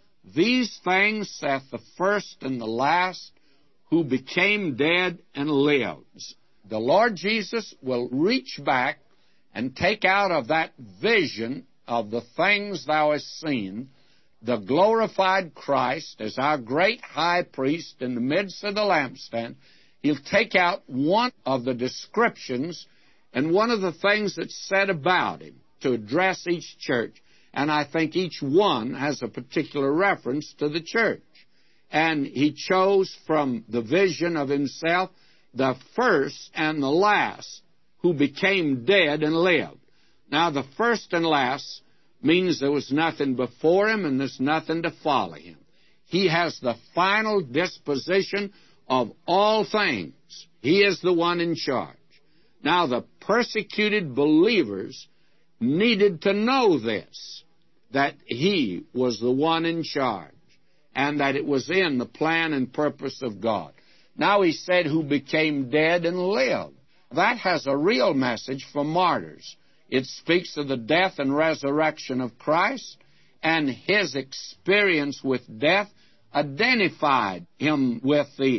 These things saith the first and the last, who became dead and lives. The Lord Jesus will reach back and take out of that vision of the things thou hast seen, the glorified Christ as our great high priest in the midst of the lampstand. He'll take out one of the descriptions and one of the things that's said about him to address each church. And I think each one has a particular reference to the church. And he chose from the vision of himself the first and the last, who became dead and lived. Now, the first and last means there was nothing before him and there's nothing to follow him. He has the final disposition of all things. He is the one in charge. Now, the persecuted believers needed to know this, that he was the one in charge, and that it was in the plan and purpose of God. Now he said, who became dead and lived. That has a real message for martyrs. It speaks of the death and resurrection of Christ, and his experience with death identified him with the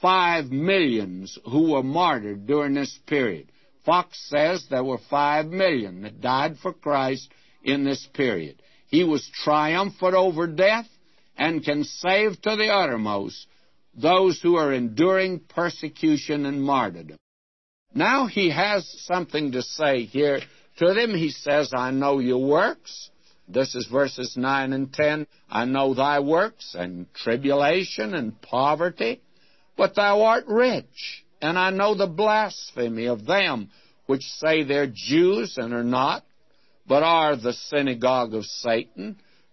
5 millions who were martyred during this period. Fox says there were 5 million that died for Christ in this period. He was triumphant over death and can save to the uttermost those who are enduring persecution and martyrdom. Now he has something to say here to them. He says, I know your works. This is verses 9 and 10. I know thy works and tribulation and poverty, but thou art rich. And I know the blasphemy of them which say they're Jews and are not, but are the synagogue of Satan.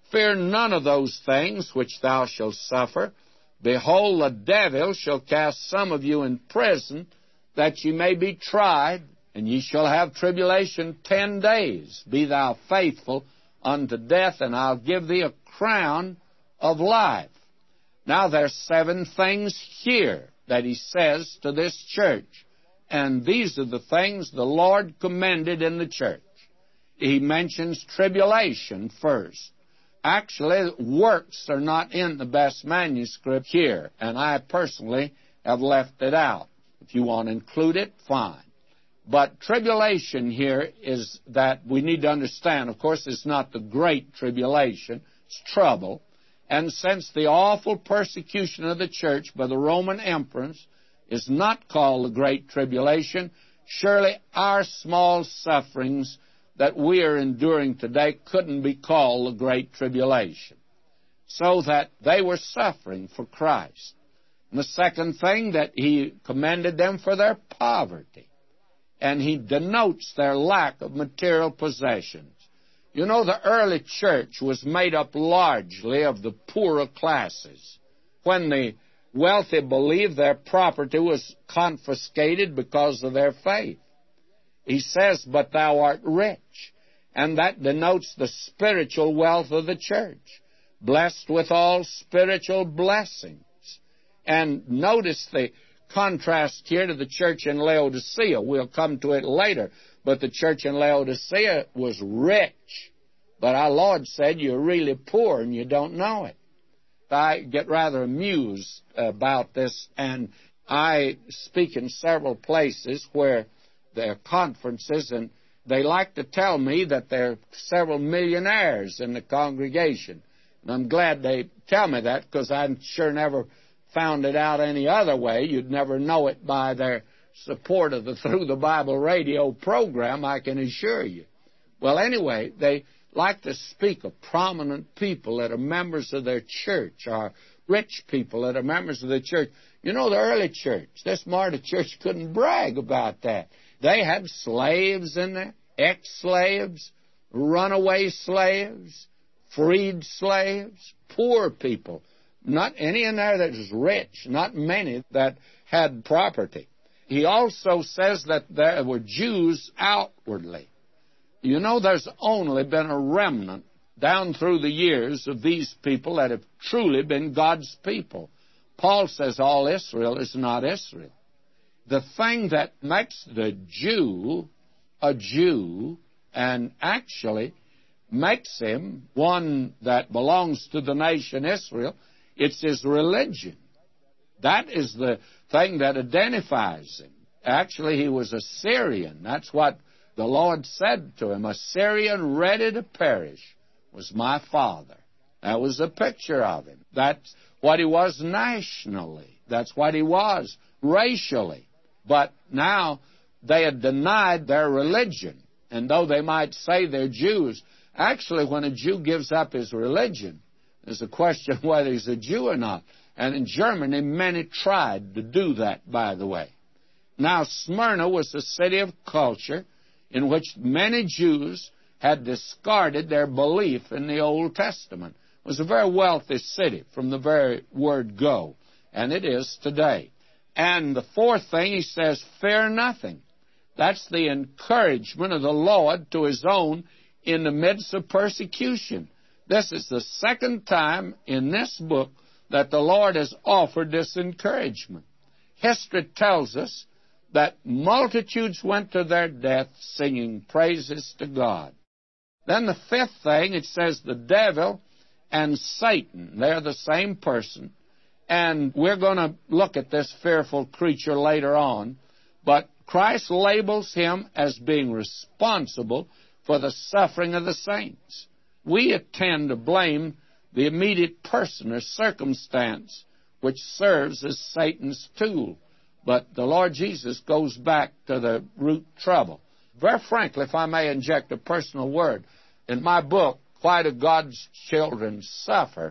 Fear none of those things which thou shalt suffer. Behold, the devil shall cast some of you in prison, that ye may be tried, and ye shall have tribulation 10 days. Be thou faithful unto death, and I'll give thee a crown of life. Now there's 7 things here that he says to this church, and these are the things the Lord commended in the church. He mentions tribulation first. Actually, works are not in the best manuscript here, and I personally have left it out. If you want to include it, fine. But tribulation here is that we need to understand. Of course, it's not the great tribulation. It's trouble. And since the awful persecution of the church by the Roman emperors is not called the great tribulation, surely our small sufferings that we are enduring today couldn't be called the great tribulation. So that they were suffering for Christ. And the second thing, that he commended them for their poverty. And he denotes their lack of material possessions. You know, the early church was made up largely of the poorer classes. When the wealthy believed their property was confiscated because of their faith. He says, but thou art rich. And that denotes the spiritual wealth of the church. Blessed with all spiritual blessings. And notice the contrast here to the church in Laodicea. We'll come to it later. But the church in Laodicea was rich. But our Lord said, you're really poor and you don't know it. I get rather amused about this, and I speak in several places where there are conferences, and they like to tell me that there are several millionaires in the congregation. And I'm glad they tell me that, because I'm sure never found it out any other way. You'd never know it by their support of the Through the Bible radio program, I can assure you. Well, anyway, they like to speak of prominent people that are members of their church, or rich people that are members of the church. You know, the early church, this Martyr church couldn't brag about that. They had slaves in there, ex-slaves, runaway slaves, freed slaves, poor people. Not any in there that was rich, not many that had property. He also says that there were Jews outwardly. You know, there's only been a remnant down through the years of these people that have truly been God's people. Paul says all Israel is not Israel. The thing that makes the Jew a Jew, and actually makes him one that belongs to the nation Israel, it's his religion. That is the thing that identifies him. Actually, he was a Syrian. That's what the Lord said to him. A Syrian ready to perish was my father. That was a picture of him. That's what he was nationally. That's what he was racially. But now they had denied their religion. And though they might say they're Jews, actually when a Jew gives up his religion, there's a question whether he's a Jew or not. And in Germany, many tried to do that, by the way. Now, Smyrna was a city of culture in which many Jews had discarded their belief in the Old Testament. It was a very wealthy city from the very word go, and it is today. And the fourth thing, he says, fear nothing. That's the encouragement of the Lord to his own in the midst of persecution. This is the second time in this book that the Lord has offered this encouragement. History tells us that multitudes went to their death singing praises to God. Then the fifth thing, it says the devil and Satan, they're the same person. And we're going to look at this fearful creature later on. But Christ labels him as being responsible for the suffering of the saints. We tend to blame the immediate person or circumstance which serves as Satan's tool. But the Lord Jesus goes back to the root trouble. Very frankly, if I may inject a personal word, in my book, Why Do God's Children Suffer?,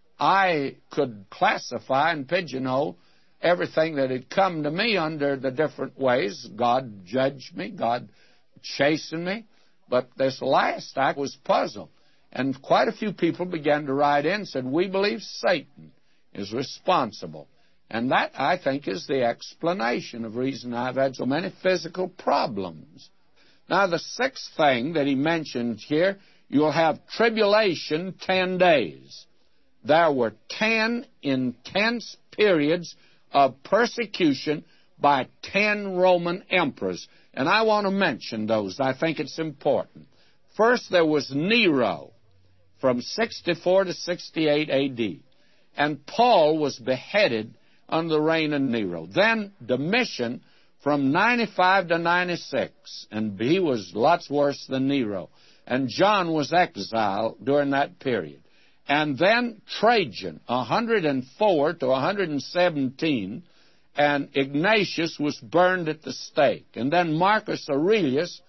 I could classify and pigeonhole everything that had come to me under the different ways. God judged me, God chastened me. But this last I was puzzled. And quite a few people began to write in and said, we believe Satan is responsible. And that, I think, is the explanation of the reason I've had so many physical problems. Now, the sixth thing that he mentions here, you'll have tribulation 10 days. There were 10 intense periods of persecution by 10 Roman emperors. And I want to mention those. I think it's important. First, there was Nero from 64 to 68 A.D. And Paul was beheaded under the reign of Nero. Then Domitian from 95 to 96. And he was lots worse than Nero. And John was exiled during that period. And then Trajan, 104 to 117, and Ignatius was burned at the stake. And then Marcus Aurelius,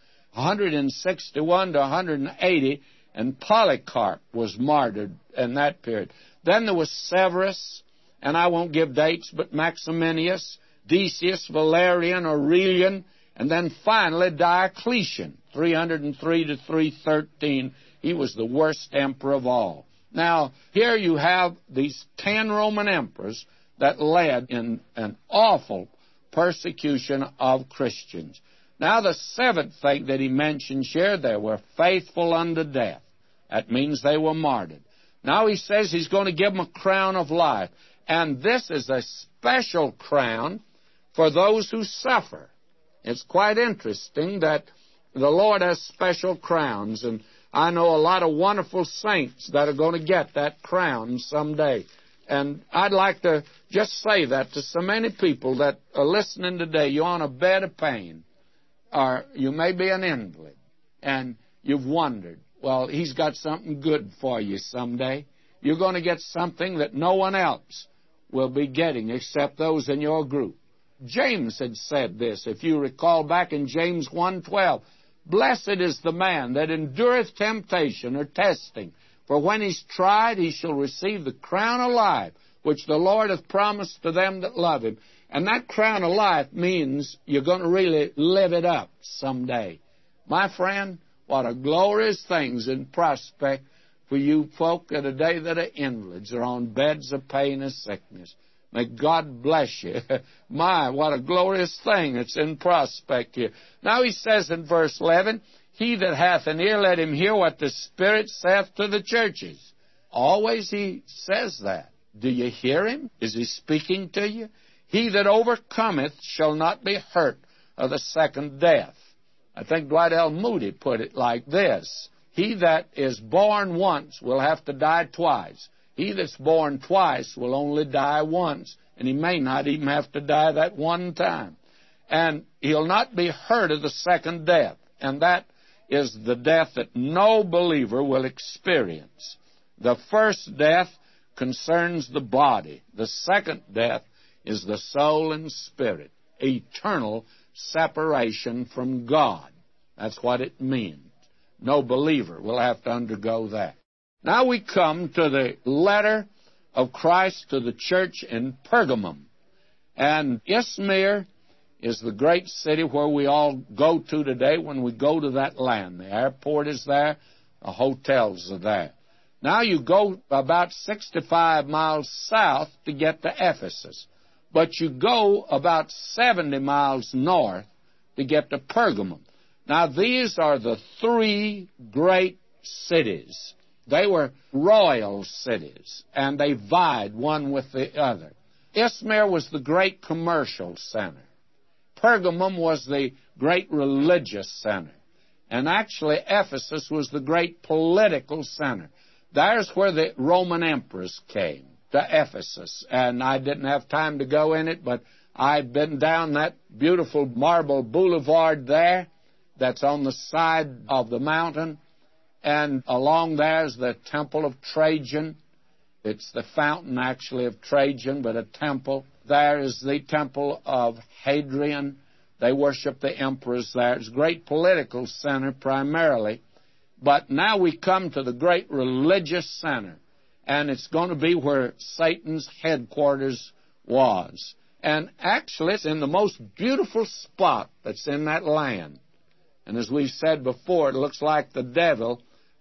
161 to 180, and Polycarp was martyred in that period. Then there was Severus, and I won't give dates, but Maximinius, Decius, Valerian, Aurelian, and then finally Diocletian, 303 to 313. He was the worst emperor of all. Now, here you have these 10 Roman emperors that led in an awful persecution of Christians. Now, the seventh thing that he mentions here, they were faithful unto death. That means they were martyred. Now he says he's going to give them a crown of life. And this is a special crown for those who suffer. It's quite interesting that the Lord has special crowns, and I know a lot of wonderful saints that are going to get that crown someday. And I'd like to just say that to so many people that are listening today. You're on a bed of pain, or you may be an invalid, and you've wondered, well, he's got something good for you someday. You're going to get something that no one else will be getting except those in your group. James had said this, if you recall back in James 1:12. Blessed is the man that endureth temptation or testing, for when he's tried, he shall receive the crown of life, which the Lord hath promised to them that love him. And that crown of life means you're going to really live it up someday. My friend, what a glorious thing's in prospect for you folk today that are invalids or on beds of pain and sickness. May God bless you. My, what a glorious thing that's in prospect here. Now he says in verse 11, he that hath an ear, let him hear what the Spirit saith to the churches. Always he says that. Do you hear him? Is he speaking to you? He that overcometh shall not be hurt of the second death. I think Dwight L. Moody put it like this. He that is born once will have to die twice. He that's born twice will only die once, and he may not even have to die that one time. And he'll not be hurt of the second death, and that is the death that no believer will experience. The first death concerns the body. The second death is the soul and spirit, eternal separation from God. That's what it means. No believer will have to undergo that. Now we come to the letter of Christ to the church in Pergamum. And Izmir is the great city where we all go to today when we go to that land. The airport is there. The hotels are there. Now you go about 65 miles south to get to Ephesus. But you go about 70 miles north to get to Pergamum. Now these are the three great cities. They were royal cities, and they vied one with the other. Izmir was the great commercial center. Pergamum was the great religious center. And actually, Ephesus was the great political center. There's where the Roman emperors came, to Ephesus. And I didn't have time to go in it, but I've been down that beautiful marble boulevard there that's on the side of the mountain. And along there is the Temple of Trajan. It's the fountain, actually, of Trajan, but a temple. There is the Temple of Hadrian. They worship the emperors there. It's a great political center primarily. But now we come to the great religious center. And it's going to be where Satan's headquarters was. And actually, it's in the most beautiful spot that's in that land. And as we've said before, it looks like the devil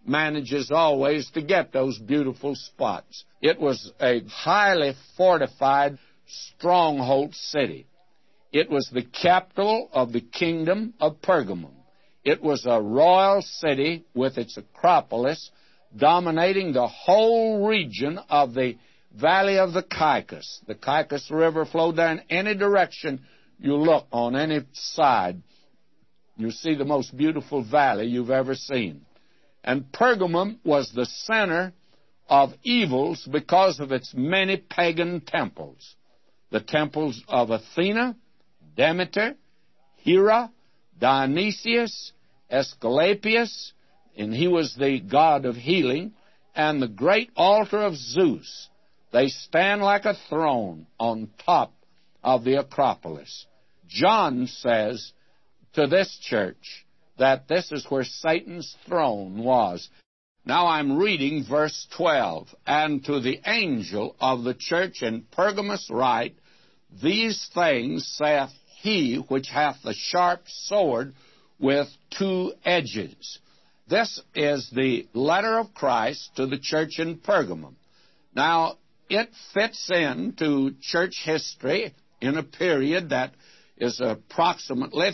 manages always to get those beautiful spots. It was a highly fortified stronghold city. It was the capital of the kingdom of Pergamum. It was a royal city with its Acropolis dominating the whole region of the valley of the Caicus. The Caicus River flowed there in any direction you look on any side. You see the most beautiful valley you've ever seen. And Pergamum was the center of evils because of its many pagan temples. The temples of Athena, Demeter, Hera, Dionysius, Asclepius, and he was the god of healing, and the great altar of Zeus. They stand like a throne on top of the Acropolis. John says to this church that this is where Satan's throne was. Now I'm reading verse 12. And to the angel of the church in Pergamos write, These things saith he which hath the sharp sword with two edges. This is the letter of Christ to the church in Pergamum. Now, it fits into church history in a period that is approximately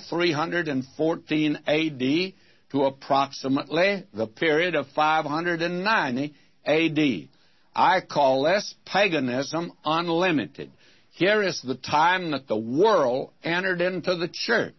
314 A.D. to approximately the period of 590 A.D. I call this paganism unlimited. Here is the time that the world entered into the church,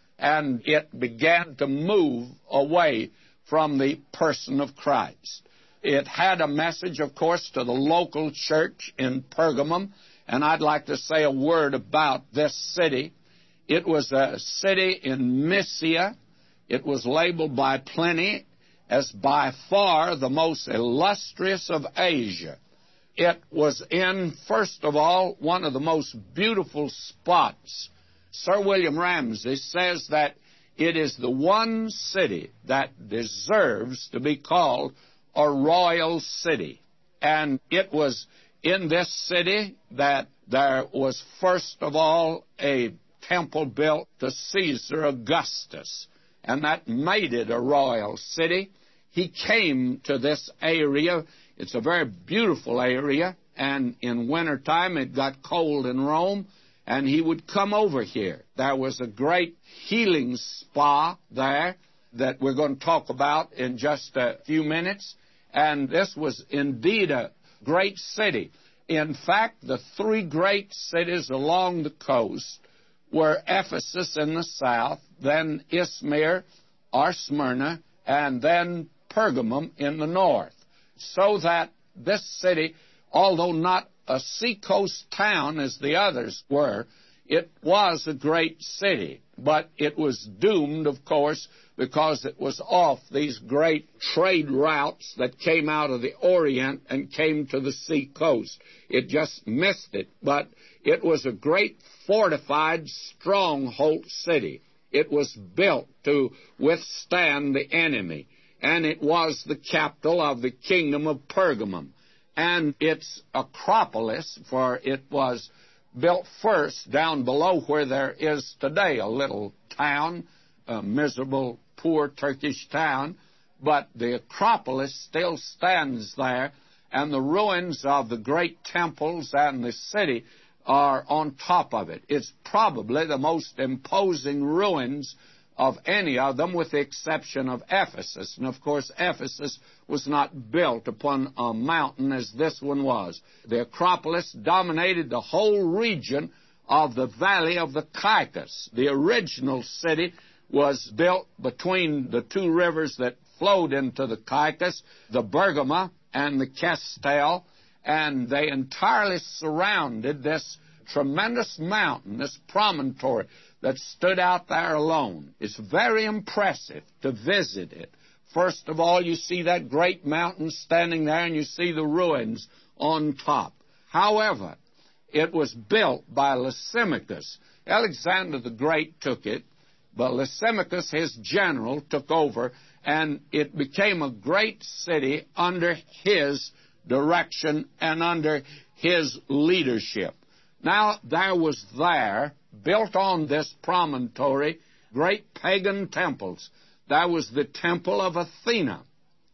and it began to move away from the person of Christ. It had a message, of course, to the local church in Pergamum, and I'd like to say a word about this city. It was a city in Mysia. It was labeled by Pliny as by far the most illustrious of Asia. It was in, first of all, one of the most beautiful spots. Sir William Ramsay says that it is the one city that deserves to be called a royal city. And it was in this city that there was, first of all, a temple built to Caesar Augustus, and that made it a royal city. He came to this area. It's a very beautiful area, and in wintertime it got cold in Rome, and he would come over here. There was a great healing spa there that we're going to talk about in just a few minutes, and this was indeed a great city. In fact, the three great cities along the coast were Ephesus in the south, then Izmir or Smyrna, and then Pergamum in the north. So that this city, although not a seacoast town as the others were, it was a great city. But it was doomed, of course, because it was off these great trade routes that came out of the Orient and came to the seacoast. It just missed it. But it was a great fortified stronghold city. It was built to withstand the enemy, and it was the capital of the kingdom of Pergamum. And its Acropolis, for it was built first down below where there is today a little town, a miserable, poor Turkish town, but the Acropolis still stands there, and the ruins of the great temples and the city are on top of it. It's probably the most imposing ruins of any of them, with the exception of Ephesus. And, of course, Ephesus was not built upon a mountain as this one was. The Acropolis dominated the whole region of the valley of the Caicus. The original city was built between the two rivers that flowed into the Caicus, the Bergama and the Kestel, and they entirely surrounded this tremendous mountain, this promontory that stood out there alone. It's very impressive to visit it. First of all, you see that great mountain standing there, and you see the ruins on top. However, it was built by Lysimachus. Alexander the Great took it, but Lysimachus, his general, took over, and it became a great city under his direction and under his leadership. Now, there was there, built on this promontory, great pagan temples. There was the temple of Athena.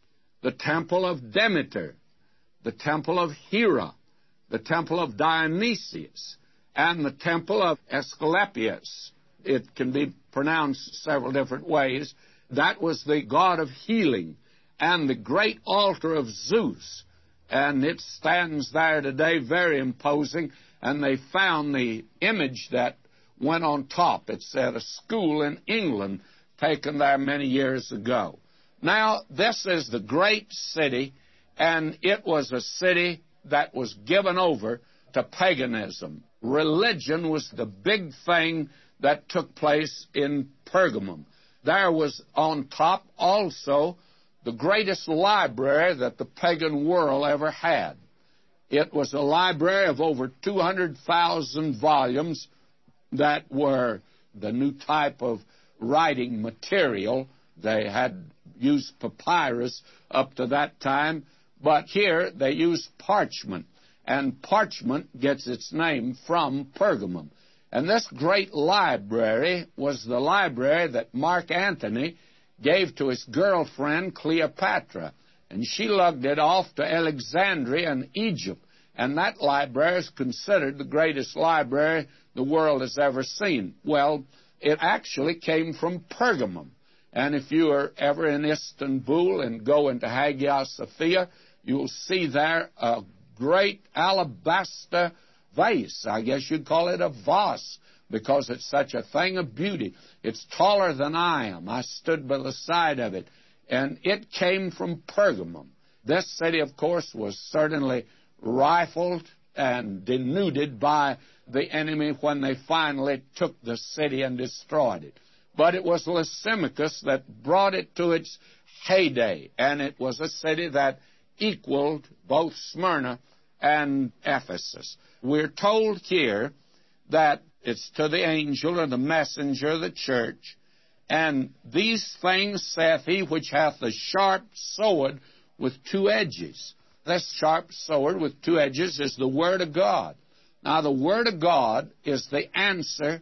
the temple of Demeter, the temple of Hera, the temple of Dionysius, and the temple of Asclepius. It can be pronounced several different ways. That was the god of healing, and the great altar of Zeus. And it stands there today, very imposing, and they found the image that went on top. It's at a school in England, taken there many years ago. Now, this is the great city, and it was a city that was given over to paganism. Religion was the big thing that took place in Pergamum. There was on top also the greatest library that the pagan world ever had. It was a library of over 200,000 volumes that were the new type of writing material. They had used papyrus up to that time, but here they used parchment, and parchment gets its name from Pergamum. And this great library was the library that Mark Antony gave to his girlfriend Cleopatra, and she lugged it off to Alexandria in Egypt, and that library is considered the greatest library the world has ever seen. Well, it actually came from Pergamum, and if you are ever in Istanbul and go into Hagia Sophia, you'll see there a great alabaster vase. I guess you'd call it a vase, because it's such a thing of beauty. It's taller than I am. I stood by the side of it, and it came from Pergamum. This city, of course, was certainly rifled and denuded by the enemy when they finally took the city and destroyed it. But it was Lysimachus that brought it to its heyday, and it was a city that equaled both Smyrna and Ephesus. We're told here that it's to the angel or the messenger of the church, and these things saith he which hath the sharp sword with two edges. This sharp sword with two edges is the Word of God. Now, the Word of God is the answer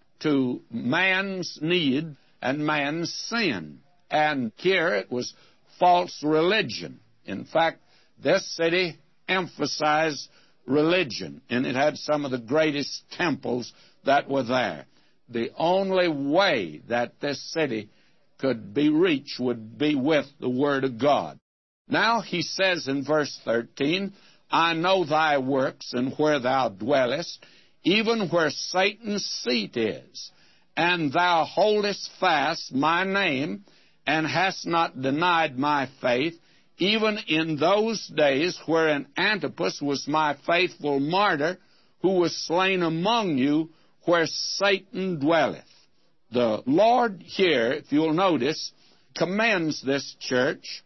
to man's need and man's sin. And here it was false religion. In fact, this city emphasized religion, and it had some of the greatest temples that were there. The only way that this city could be reached would be with the Word of God. Now he says in verse 13, I know thy works and where thou dwellest, even where Satan's seat is, and thou holdest fast my name, and hast not denied my faith, even in those days wherein Antipas was my faithful martyr, who was slain among you, where Satan dwelleth. The Lord here, if you'll notice, commends this church,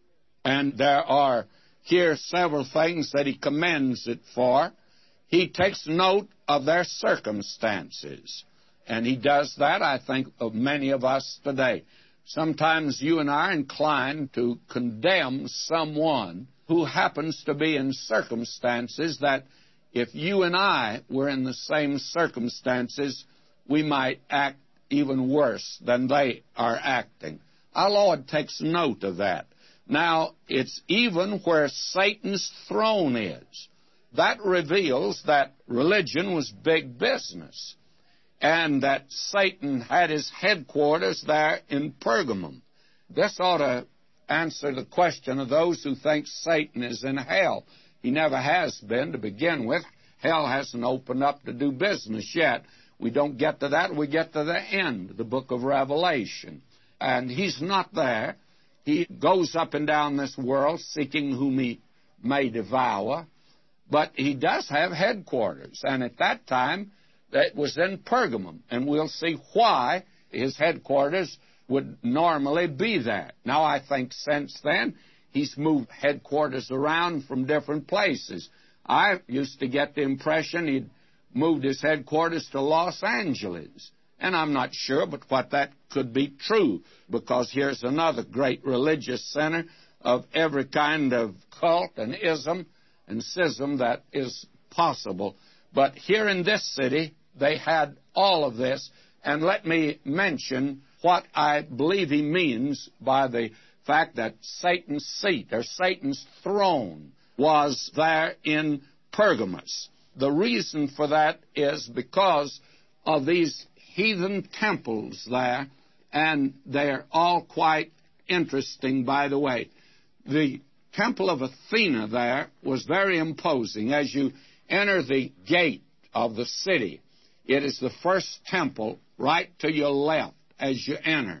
and there are here several things that he commends it for. He takes note of their circumstances, and he does that, I think, of many of us today. Sometimes you and I are inclined to condemn someone who happens to be in circumstances that if you and I were in the same circumstances, we might act even worse than they are acting. Our Lord takes note of that. Now, it's even where Satan's throne is. That reveals that religion was big business, and that Satan had his headquarters there in Pergamum. This ought to answer the question of those who think Satan is in hell. He never has been to begin with. Hell hasn't opened up to do business yet. We don't get to that. We get to the end, the book of Revelation. And he's not there. He goes up and down this world seeking whom he may devour. But he does have headquarters. And at that time, that was in Pergamum. And we'll see why his headquarters would normally be there. Now, I think since then, he's moved headquarters around from different places. I used to get the impression he'd moved his headquarters to Los Angeles. And I'm not sure but what that could be true, because here's another great religious center of every kind of cult and ism and schism that is possible. But here in this city, they had all of this. And let me mention what I believe he means by the fact that Satan's seat, or Satan's throne, was there in Pergamos. The reason for that is because of these heathen temples there, and they're all quite interesting, by the way. The temple of Athena there was very imposing. As you enter the gate of the city, it is the first temple right to your left as you enter.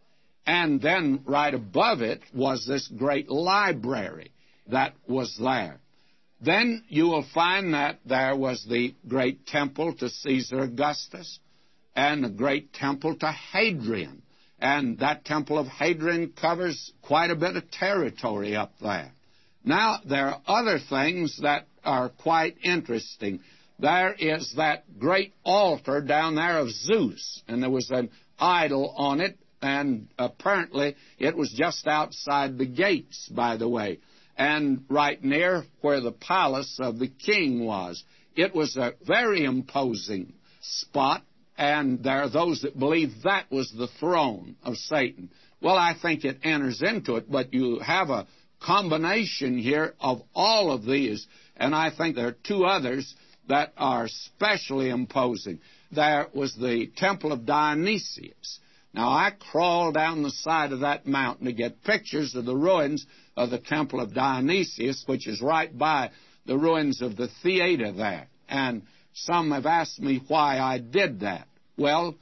And then right above it was this great library that was there. Then you will find that there was the great temple to Caesar Augustus and the great temple to Hadrian. And that temple of Hadrian covers quite a bit of territory up there. Now, there are other things that are quite interesting. There is that great altar down there of Zeus, and there was an idol on it, and apparently it was just outside the gates, by the way, and right near where the palace of the king was. It was a very imposing spot, and there are those that believe that was the throne of Satan. Well, I think it enters into it, but you have a combination here of all of these, and I think there are two others that are especially imposing. There was the temple of Dionysius. Now, I crawled down the side of that mountain to get pictures of the ruins of the temple of Dionysius, which is right by the ruins of the theater there. And some have asked me why I did that. Well,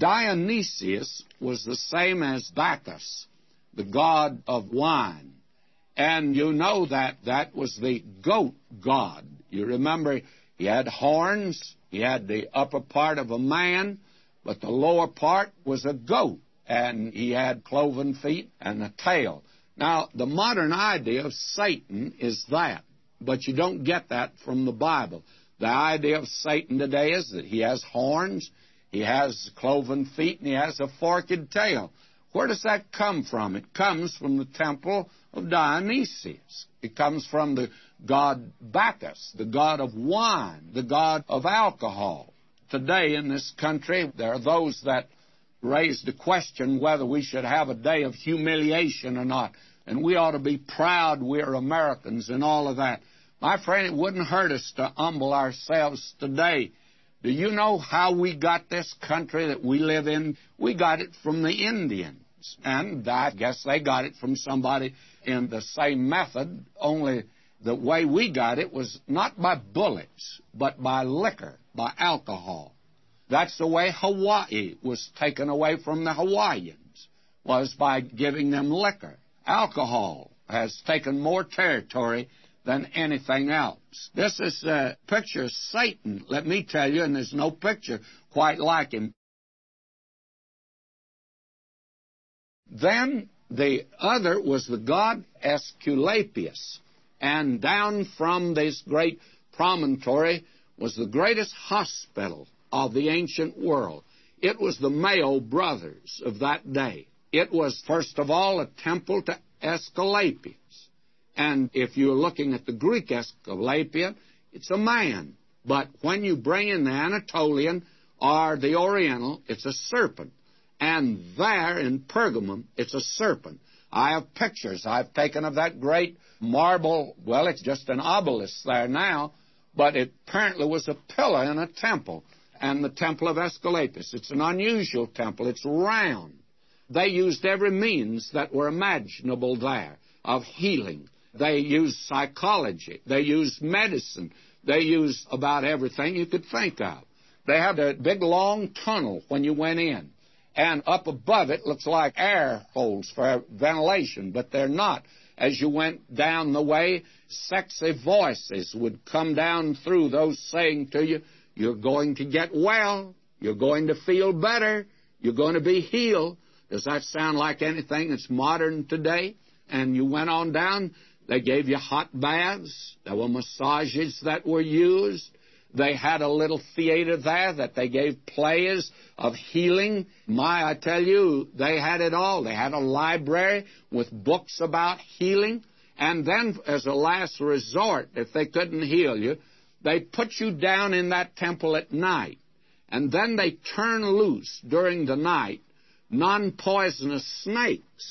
Dionysius was the same as Bacchus, the god of wine. And you know that that was the goat god. You remember he had horns, he had the upper part of a man, but the lower part was a goat, and he had cloven feet and a tail. Now, the modern idea of Satan is that, but you don't get that from the Bible. The idea of Satan today is that he has horns, he has cloven feet, and he has a forked tail. Where does that come from? It comes from the temple of Dionysius. It comes from the god Bacchus, the god of wine, the god of alcohol. Today in this country, there are those that raise the question whether we should have a day of humiliation or not. And we ought to be proud we're Americans and all of that. My friend, it wouldn't hurt us to humble ourselves today. Do you know how we got this country that we live in? We got it from the Indians. And I guess they got it from somebody in the same method, only the way we got it was not by bullets, but by liquor, by alcohol. That's the way Hawaii was taken away from the Hawaiians, was by giving them liquor. Alcohol has taken more territory than anything else. This is a picture of Satan, let me tell you, and there's no picture quite like him. Then the other was the god Aesculapius, and down from this great promontory was the greatest hospital of the ancient world. It was the Mayo brothers of that day. It was, first of all, a temple to Aesculapius. And if you're looking at the Greek Aesculapian, it's a man. But when you bring in the Anatolian or the Oriental, it's a serpent. And there in Pergamum, it's a serpent. I have pictures I've taken of that great marble, well, it's just an obelisk there now, but it apparently was a pillar in a temple, and the temple of Aesculapius. It's an unusual temple. It's round. They used every means that were imaginable there of healing. They used psychology. They used medicine. They used about everything you could think of. They had a big, long tunnel when you went in. And up above it looks like air holes for ventilation, but they're not. As you went down the way, sexy voices would come down through those saying to you, you're going to get well, you're going to feel better, you're going to be healed. Does that sound like anything that's modern today? And you went on down, they gave you hot baths, there were massages that were used. They had a little theater there that they gave plays of healing. I tell you, they had it all. They had a library with books about healing. And then, as a last resort, if they couldn't heal you, they put you down in that temple at night. And then they turn loose during the night non-poisonous snakes.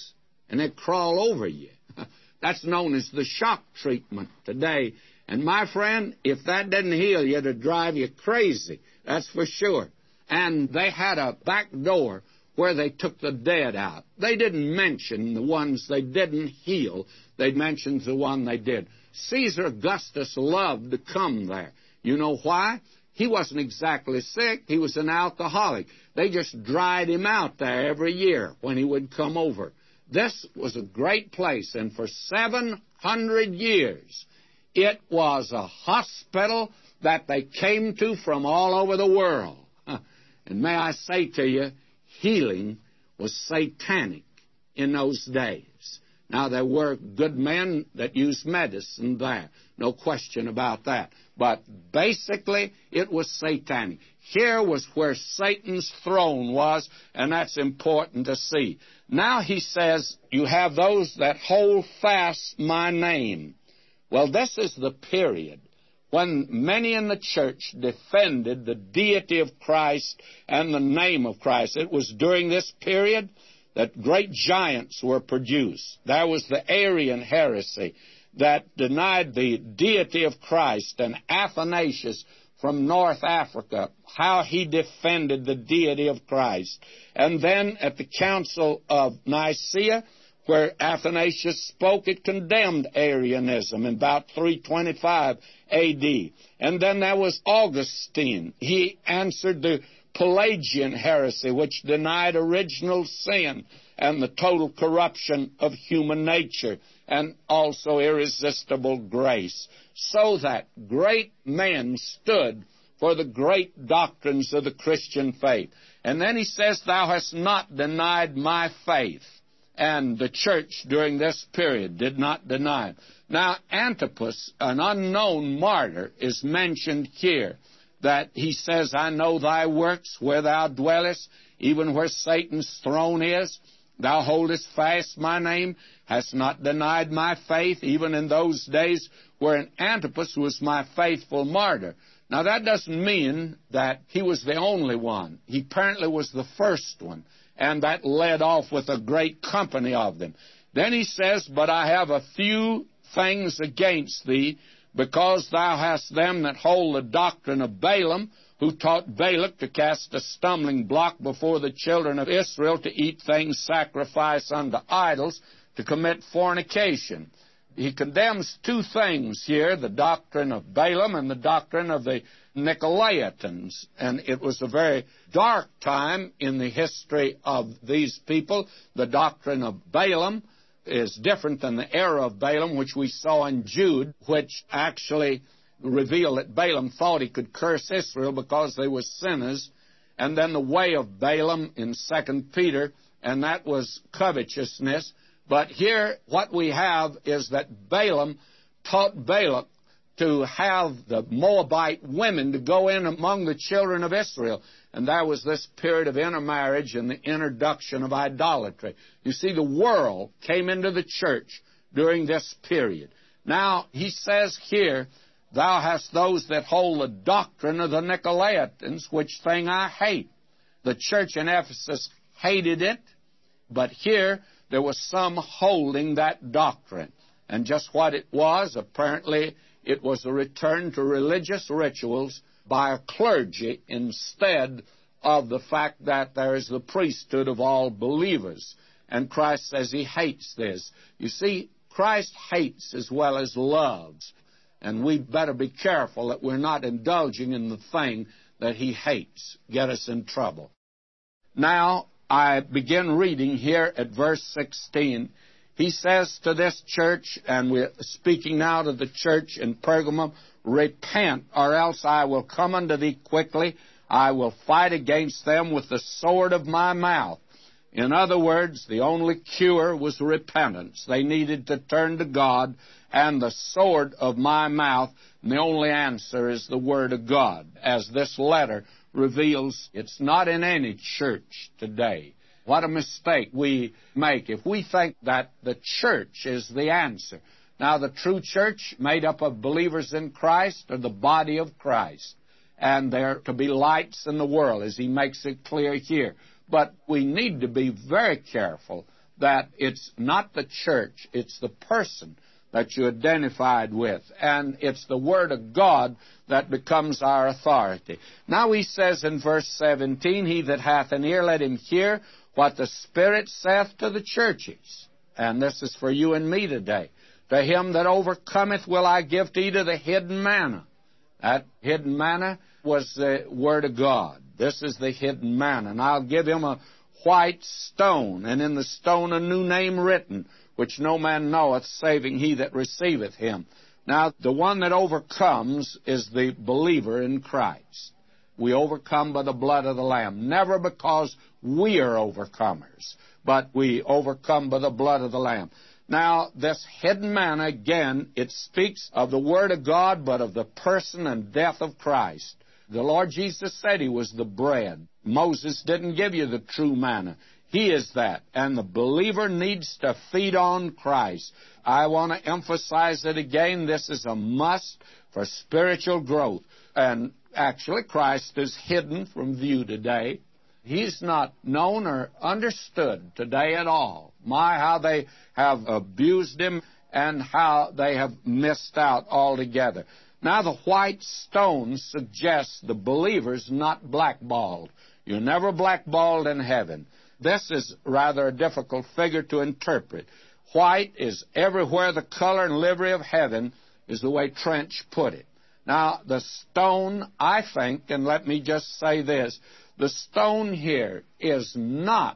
and they'd crawl over you. That's known as the shock treatment today. And my friend, if that didn't heal you, it'd drive you crazy. That's for sure. And they had a back door where they took the dead out. They didn't mention the ones they didn't heal. They mentioned the one they did. Caesar Augustus loved to come there. You know why? He wasn't exactly sick. He was an alcoholic. They just dried him out there every year when he would come over. This was a great place, and for 700 years, it was a hospital that they came to from all over the world. And may I say to you, healing was satanic in those days. Now, there were good men that used medicine there, no question about that. But basically, it was satanic. Here was where Satan's throne was, and that's important to see. Now he says, you have those that hold fast my name. Well, this is the period when many in the church defended the deity of Christ and the name of Christ. It was during this period that great giants were produced. There was the Arian heresy that denied the deity of Christ, and Athanasius from North Africa, how he defended the deity of Christ. And then at the Council of Nicaea, where Athanasius spoke, it condemned Arianism in about 325 A.D. And then there was Augustine. He answered the Pelagian heresy, which denied original sin and the total corruption of human nature, and also irresistible grace, so that great men stood for the great doctrines of the Christian faith. And then he says, thou hast not denied my faith. And the church during this period did not deny it. Now, Antipas, an unknown martyr, is mentioned here, that he says, I know thy works, where thou dwellest, even where Satan's throne is. Thou holdest fast my name, hast not denied my faith, even in those days wherein Antipas was my faithful martyr. Now, that doesn't mean that he was the only one. He apparently was the first one, and that led off with a great company of them. Then he says, but I have a few things against thee, because thou hast them that hold the doctrine of Balaam, who taught Balak to cast a stumbling block before the children of Israel, to eat things sacrificed unto idols, to commit fornication. He condemns two things here, the doctrine of Balaam and the doctrine of the Nicolaitans. And it was a very dark time in the history of these people. The doctrine of Balaam is different than the error of Balaam, which we saw in Jude, which actually revealed that Balaam thought he could curse Israel because they were sinners. And then the way of Balaam in 2 Peter, and that was covetousness. But here what we have is that Balaam taught Balak to have the Moabite women to go in among the children of Israel. And there was this period of intermarriage and the introduction of idolatry. You see, the world came into the church during this period. Now, he says here, thou hast those that hold the doctrine of the Nicolaitans, which thing I hate. The church in Ephesus hated it, but here there was some holding that doctrine. And just what it was, apparently it was a return to religious rituals by a clergy instead of the fact that there is the priesthood of all believers. And Christ says he hates this. You see, Christ hates as well as loves. And we better be careful that we're not indulging in the thing that he hates, get us in trouble. Now, I begin reading here at verse 16. He says to this church, and we're speaking now to the church in Pergamum, repent, or else I will come unto thee quickly. I will fight against them with the sword of my mouth. In other words, the only cure was repentance. They needed to turn to God, and the sword of my mouth, and the only answer is the Word of God. As this letter reveals, it's not in any church today. What a mistake we make if we think that the church is the answer. Now, the true church, made up of believers in Christ, are the body of Christ. And they're to be lights in the world, as he makes it clear here. But we need to be very careful that it's not the church, it's the person that you identified with, and it's the Word of God that becomes our authority. Now he says in verse 17, He that hath an ear, let him hear what the Spirit saith to the churches. And this is for you and me today. To him that overcometh will I give to eat of the hidden manna. That hidden manna was the Word of God. This is the hidden manna. And I'll give him a white stone, and in the stone a new name written, which no man knoweth, saving he that receiveth him. Now, the one that overcomes is the believer in Christ. We overcome by the blood of the Lamb, never because we are overcomers, but we overcome by the blood of the Lamb. Now, this hidden manna, again, it speaks of the Word of God, but of the person and death of Christ. The Lord Jesus said He was the bread. Moses didn't give you the true manna. He is that, and the believer needs to feed on Christ. I want to emphasize it again. This is a must for spiritual growth. And actually, Christ is hidden from view today. He's not known or understood today at all. My, how they have abused Him and how they have missed out altogether. Now, the white stone suggests the believer's not blackballed. You're never blackballed in heaven. This is rather a difficult figure to interpret. White is everywhere the color and livery of heaven, is the way Trench put it. Now, the stone, I think, and let me just say this, the stone here is not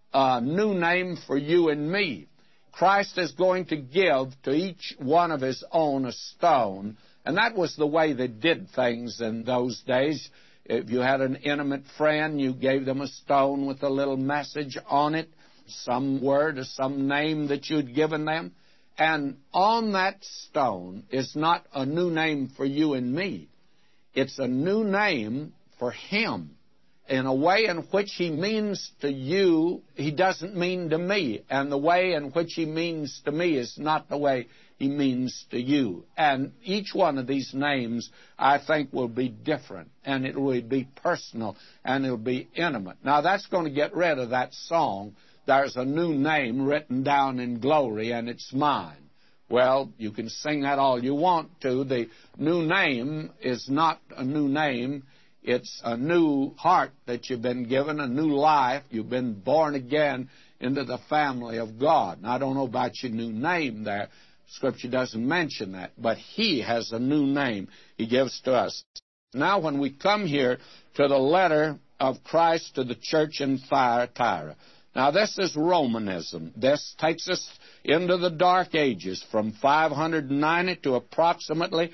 a new name for you and me. Christ is going to give to each one of His own a stone, and that was the way they did things in those days. If you had an intimate friend, you gave them a stone with a little message on it, some word or some name that you'd given them. And on that stone is not a new name for you and me. It's a new name for Him. In a way in which He means to you, He doesn't mean to me. And the way in which He means to me is not the way He means to you. And each one of these names, I think, will be different. And it will be personal. And it will be intimate. Now, that's going to get rid of that song, There's a New Name Written Down in Glory, and It's Mine. Well, you can sing that all you want to. The new name is not a new name. It's a new heart that you've been given, a new life. You've been born again into the family of God. Now, I don't know about your new name there. Scripture doesn't mention that. But He has a new name He gives to us. Now, when we come here to the letter of Christ to the church in Thyatira. Now, this is Romanism. This takes us into the Dark Ages from 590 to approximately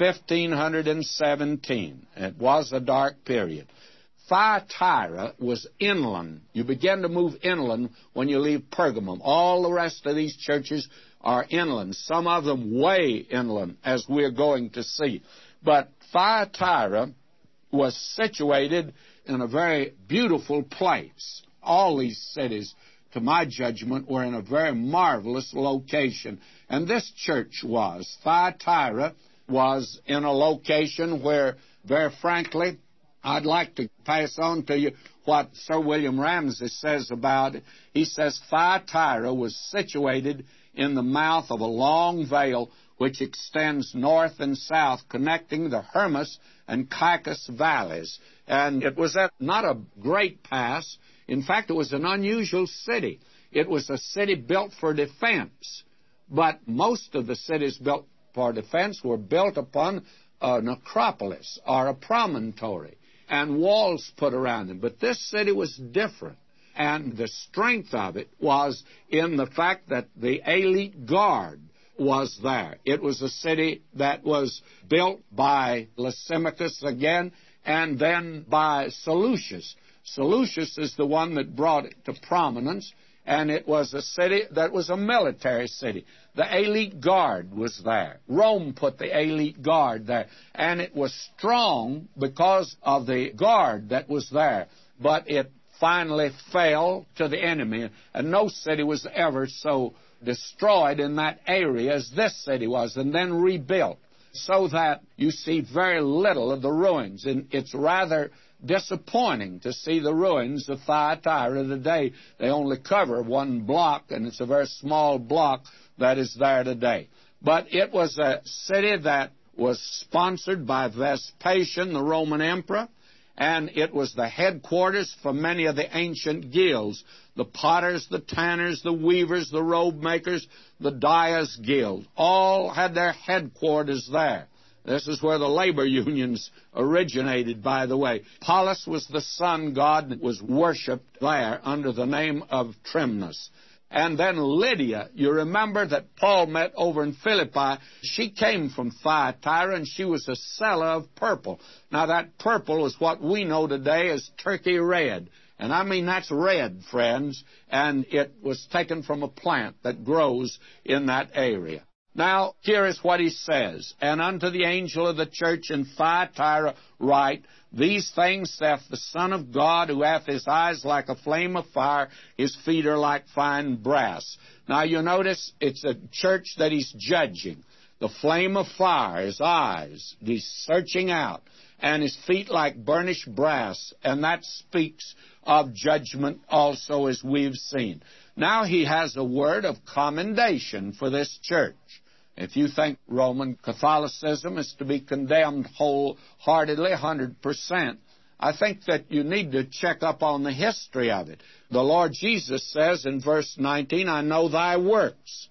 1517. It was a dark period. Thyatira was inland. You begin to move inland when you leave Pergamum. All the rest of these churches are inland, some of them way inland, as we're going to see. But Thyatira was situated in a very beautiful place. All these cities, to my judgment, were in a very marvelous location. And this church was. Thyatira was in a location where, very frankly, I'd like to pass on to you what Sir William Ramsay says about it. He says Thyatira was situated in the mouth of a long vale which extends north and south, connecting the Hermus and Caicus valleys. And it was not a great pass. In fact, it was an unusual city. It was a city built for defense. But most of the cities built for defense were built upon an acropolis or a promontory and walls put around them. But this city was different. And the strength of it was in the fact that the elite guard was there. It was a city that was built by Lysimachus again, and then by Seleucus. Seleucus is the one that brought it to prominence, and it was a city that was a military city. The elite guard was there. Rome put the elite guard there, and it was strong because of the guard that was there. But it finally fell to the enemy, and no city was ever so destroyed in that area as this city was, and then rebuilt, so that you see very little of the ruins. And it's rather disappointing to see the ruins of Thyatira today. They only cover one block, and it's a very small block that is there today. But it was a city that was sponsored by Vespasian, the Roman emperor, and it was the headquarters for many of the ancient guilds, the potters, the tanners, the weavers, the robe makers, the dyers' guild. All had their headquarters there. This is where the labor unions originated, by the way. Apollos was the sun god that was worshipped there under the name of Trimnus. And then Lydia, you remember that Paul met over in Philippi. She came from Thyatira, and she was a seller of purple. Now, that purple is what we know today as turkey red. And I mean, that's red, friends. And it was taken from a plant that grows in that area. Now, here is what he says. And unto the angel of the church in Thyatira write, These things saith the Son of God, who hath his eyes like a flame of fire, his feet are like fine brass. Now, you notice it's a church that he's judging. The flame of fire, his eyes, he's searching out, and his feet like burnished brass, and that speaks of judgment also, as we've seen. Now he has a word of commendation for this church. If you think Roman Catholicism is to be condemned wholeheartedly, 100%, I think that you need to check up on the history of it. The Lord Jesus says in verse 19, I know thy works,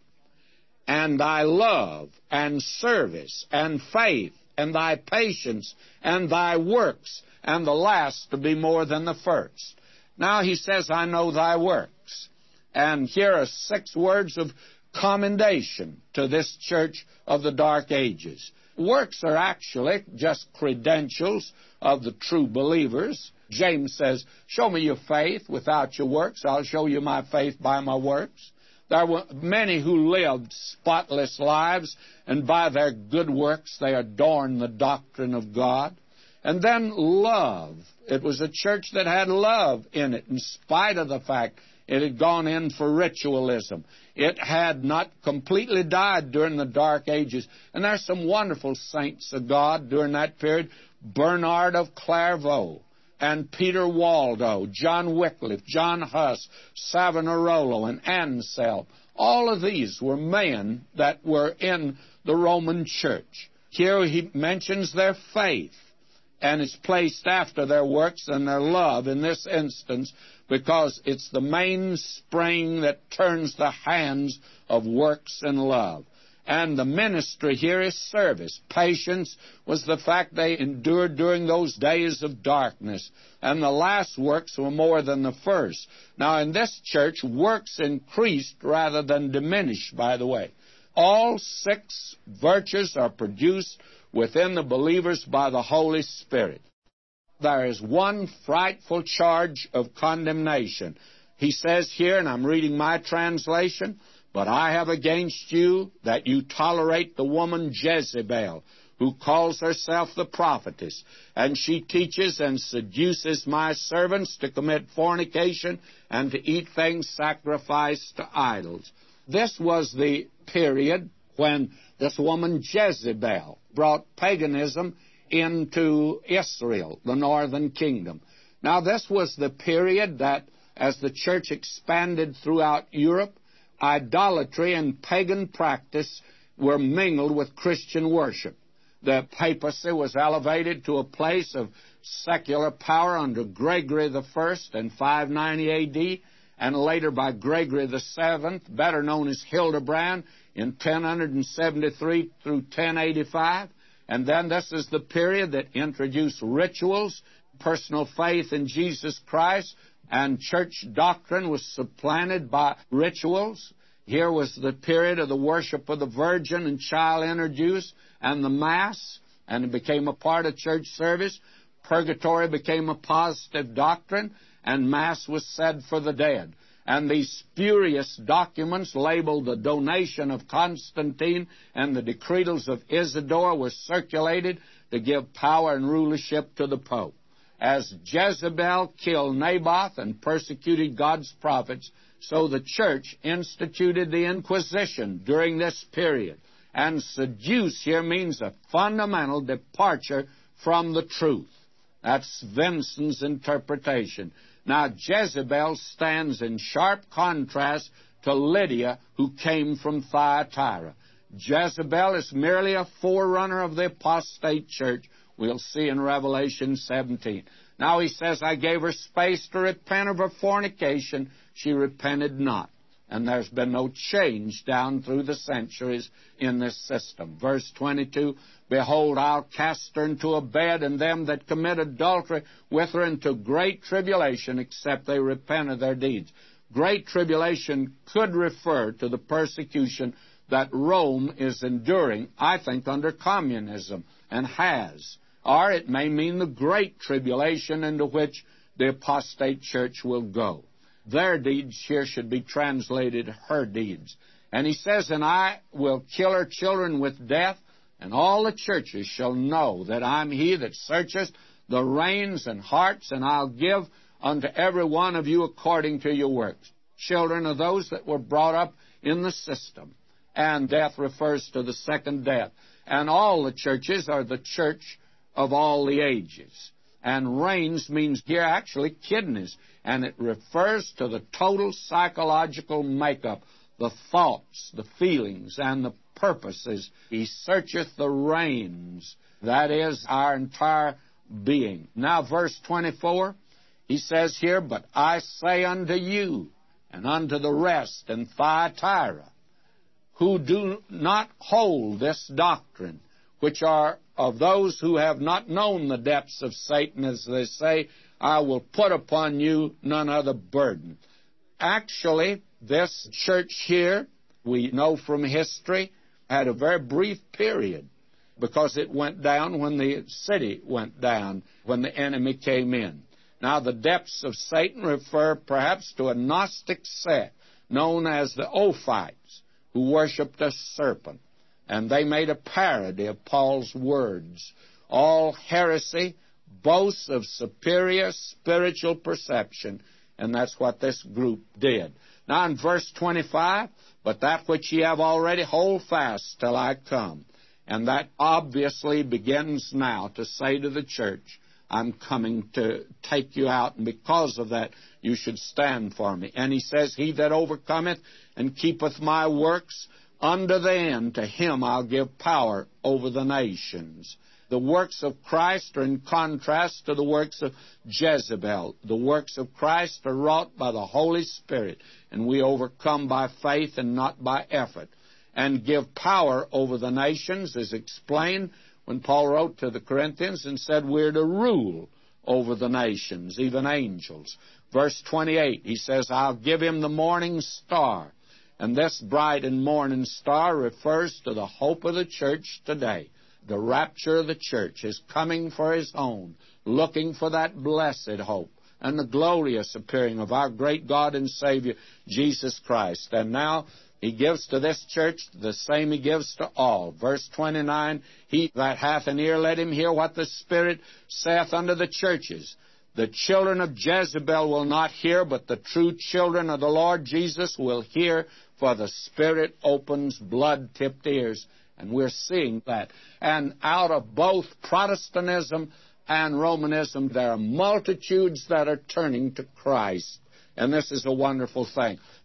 and thy love, and service, and faith, and thy patience, and thy works, and the last to be more than the first. Now he says, I know thy works. And here are 6 words of commendation to this church of the Dark Ages. Works are actually just credentials of the true believers. James says, show me your faith without your works. I'll show you my faith by my works. There were many who lived spotless lives, and by their good works they adorned the doctrine of God. And then love. It was a church that had love in it, in spite of the fact it had gone in for ritualism. It had not completely died during the Dark Ages. And there's some wonderful saints of God during that period. Bernard of Clairvaux, and Peter Waldo, John Wycliffe, John Huss, Savonarola, and Anselm. All of these were men that were in the Roman church. Here he mentions their faith, and it's placed after their works and their love in this instance, because it's the mainspring that turns the hands of works and love. And the ministry here is service. Patience was the fact they endured during those days of darkness. And the last works were more than the first. Now, in this church, works increased rather than diminished, by the way. All 6 virtues are produced within the believers by the Holy Spirit. There is one frightful charge of condemnation. He says here, and I'm reading my translation, But I have against you that you tolerate the woman Jezebel, who calls herself the prophetess, and she teaches and seduces my servants to commit fornication and to eat things sacrificed to idols. This was the period when this woman Jezebel brought paganism into Israel, the northern kingdom. Now, this was the period that, as the church expanded throughout Europe, idolatry and pagan practice were mingled with Christian worship. The papacy was elevated to a place of secular power under Gregory I in 590 A.D., and later by Gregory VII, better known as Hildebrand, in 1073 through 1085. And then this is the period that introduced rituals, personal faith in Jesus Christ, and church doctrine was supplanted by rituals. Here was the period of the worship of the Virgin and child introduced, and the Mass, and it became a part of church service. Purgatory became a positive doctrine, and Mass was said for the dead. And these spurious documents labeled the donation of Constantine and the decretals of Isidore were circulated to give power and rulership to the Pope. As Jezebel killed Naboth and persecuted God's prophets, so the church instituted the Inquisition during this period. And seduce here means a fundamental departure from the truth. That's Vincent's interpretation. Now, Jezebel stands in sharp contrast to Lydia, who came from Thyatira. Jezebel is merely a forerunner of the apostate church. We'll see in Revelation 17. Now he says, I gave her space to repent of her fornication. She repented not. And there's been no change down through the centuries in this system. Verse 22, Behold, I'll cast her into a bed, and them that commit adultery with her into great tribulation, except they repent of their deeds. Great tribulation could refer to the persecution that Rome is enduring, I think, under communism, and has. Or it may mean the great tribulation into which the apostate church will go. Their deeds here should be translated her deeds. And he says, And I will kill her children with death, and all the churches shall know that I'm he that searcheth the reins and hearts, and I'll give unto every one of you according to your works. Children are those that were brought up in the system. And death refers to the second death. And all the churches are the church of all the ages. And reins means here actually kidneys. And it refers to the total psychological makeup, the thoughts, the feelings, and the purposes. He searcheth the reins. That is our entire being. Now, verse 24, he says here, But I say unto you, and unto the rest in Thyatira, who do not hold this doctrine, which are of those who have not known the depths of Satan, as they say, I will put upon you none other burden. Actually, this church here, we know from history, had a very brief period, because it went down when the city went down, when the enemy came in. Now, the depths of Satan refer perhaps to a Gnostic sect known as the Ophites, who worshipped a serpent. And they made a parody of Paul's words. All heresy boasts of superior spiritual perception, and that's what this group did. Now in verse 25, But that which ye have already hold fast till I come. And that obviously begins now to say to the church, I'm coming to take you out, and because of that, you should stand for me. And he says, He that overcometh and keepeth my works unto the end, to him I'll give power over the nations. The works of Christ are in contrast to the works of Jezebel. The works of Christ are wrought by the Holy Spirit, and we overcome by faith and not by effort. And give power over the nations is explained when Paul wrote to the Corinthians and said we're to rule over the nations, even angels. Verse 28, he says, I'll give him the morning star. And this bright and morning star refers to the hope of the church today. The rapture of the church is coming for his own, looking for that blessed hope and the glorious appearing of our great God and Savior, Jesus Christ. And now he gives to this church the same he gives to all. Verse 29, He that hath an ear, let him hear what the Spirit saith unto the churches. The children of Jezebel will not hear, but the true children of the Lord Jesus will hear, for the Spirit opens blood-tipped ears. And we're seeing that. And out of both Protestantism and Romanism, there are multitudes that are turning to Christ. And this is a wonderful thing.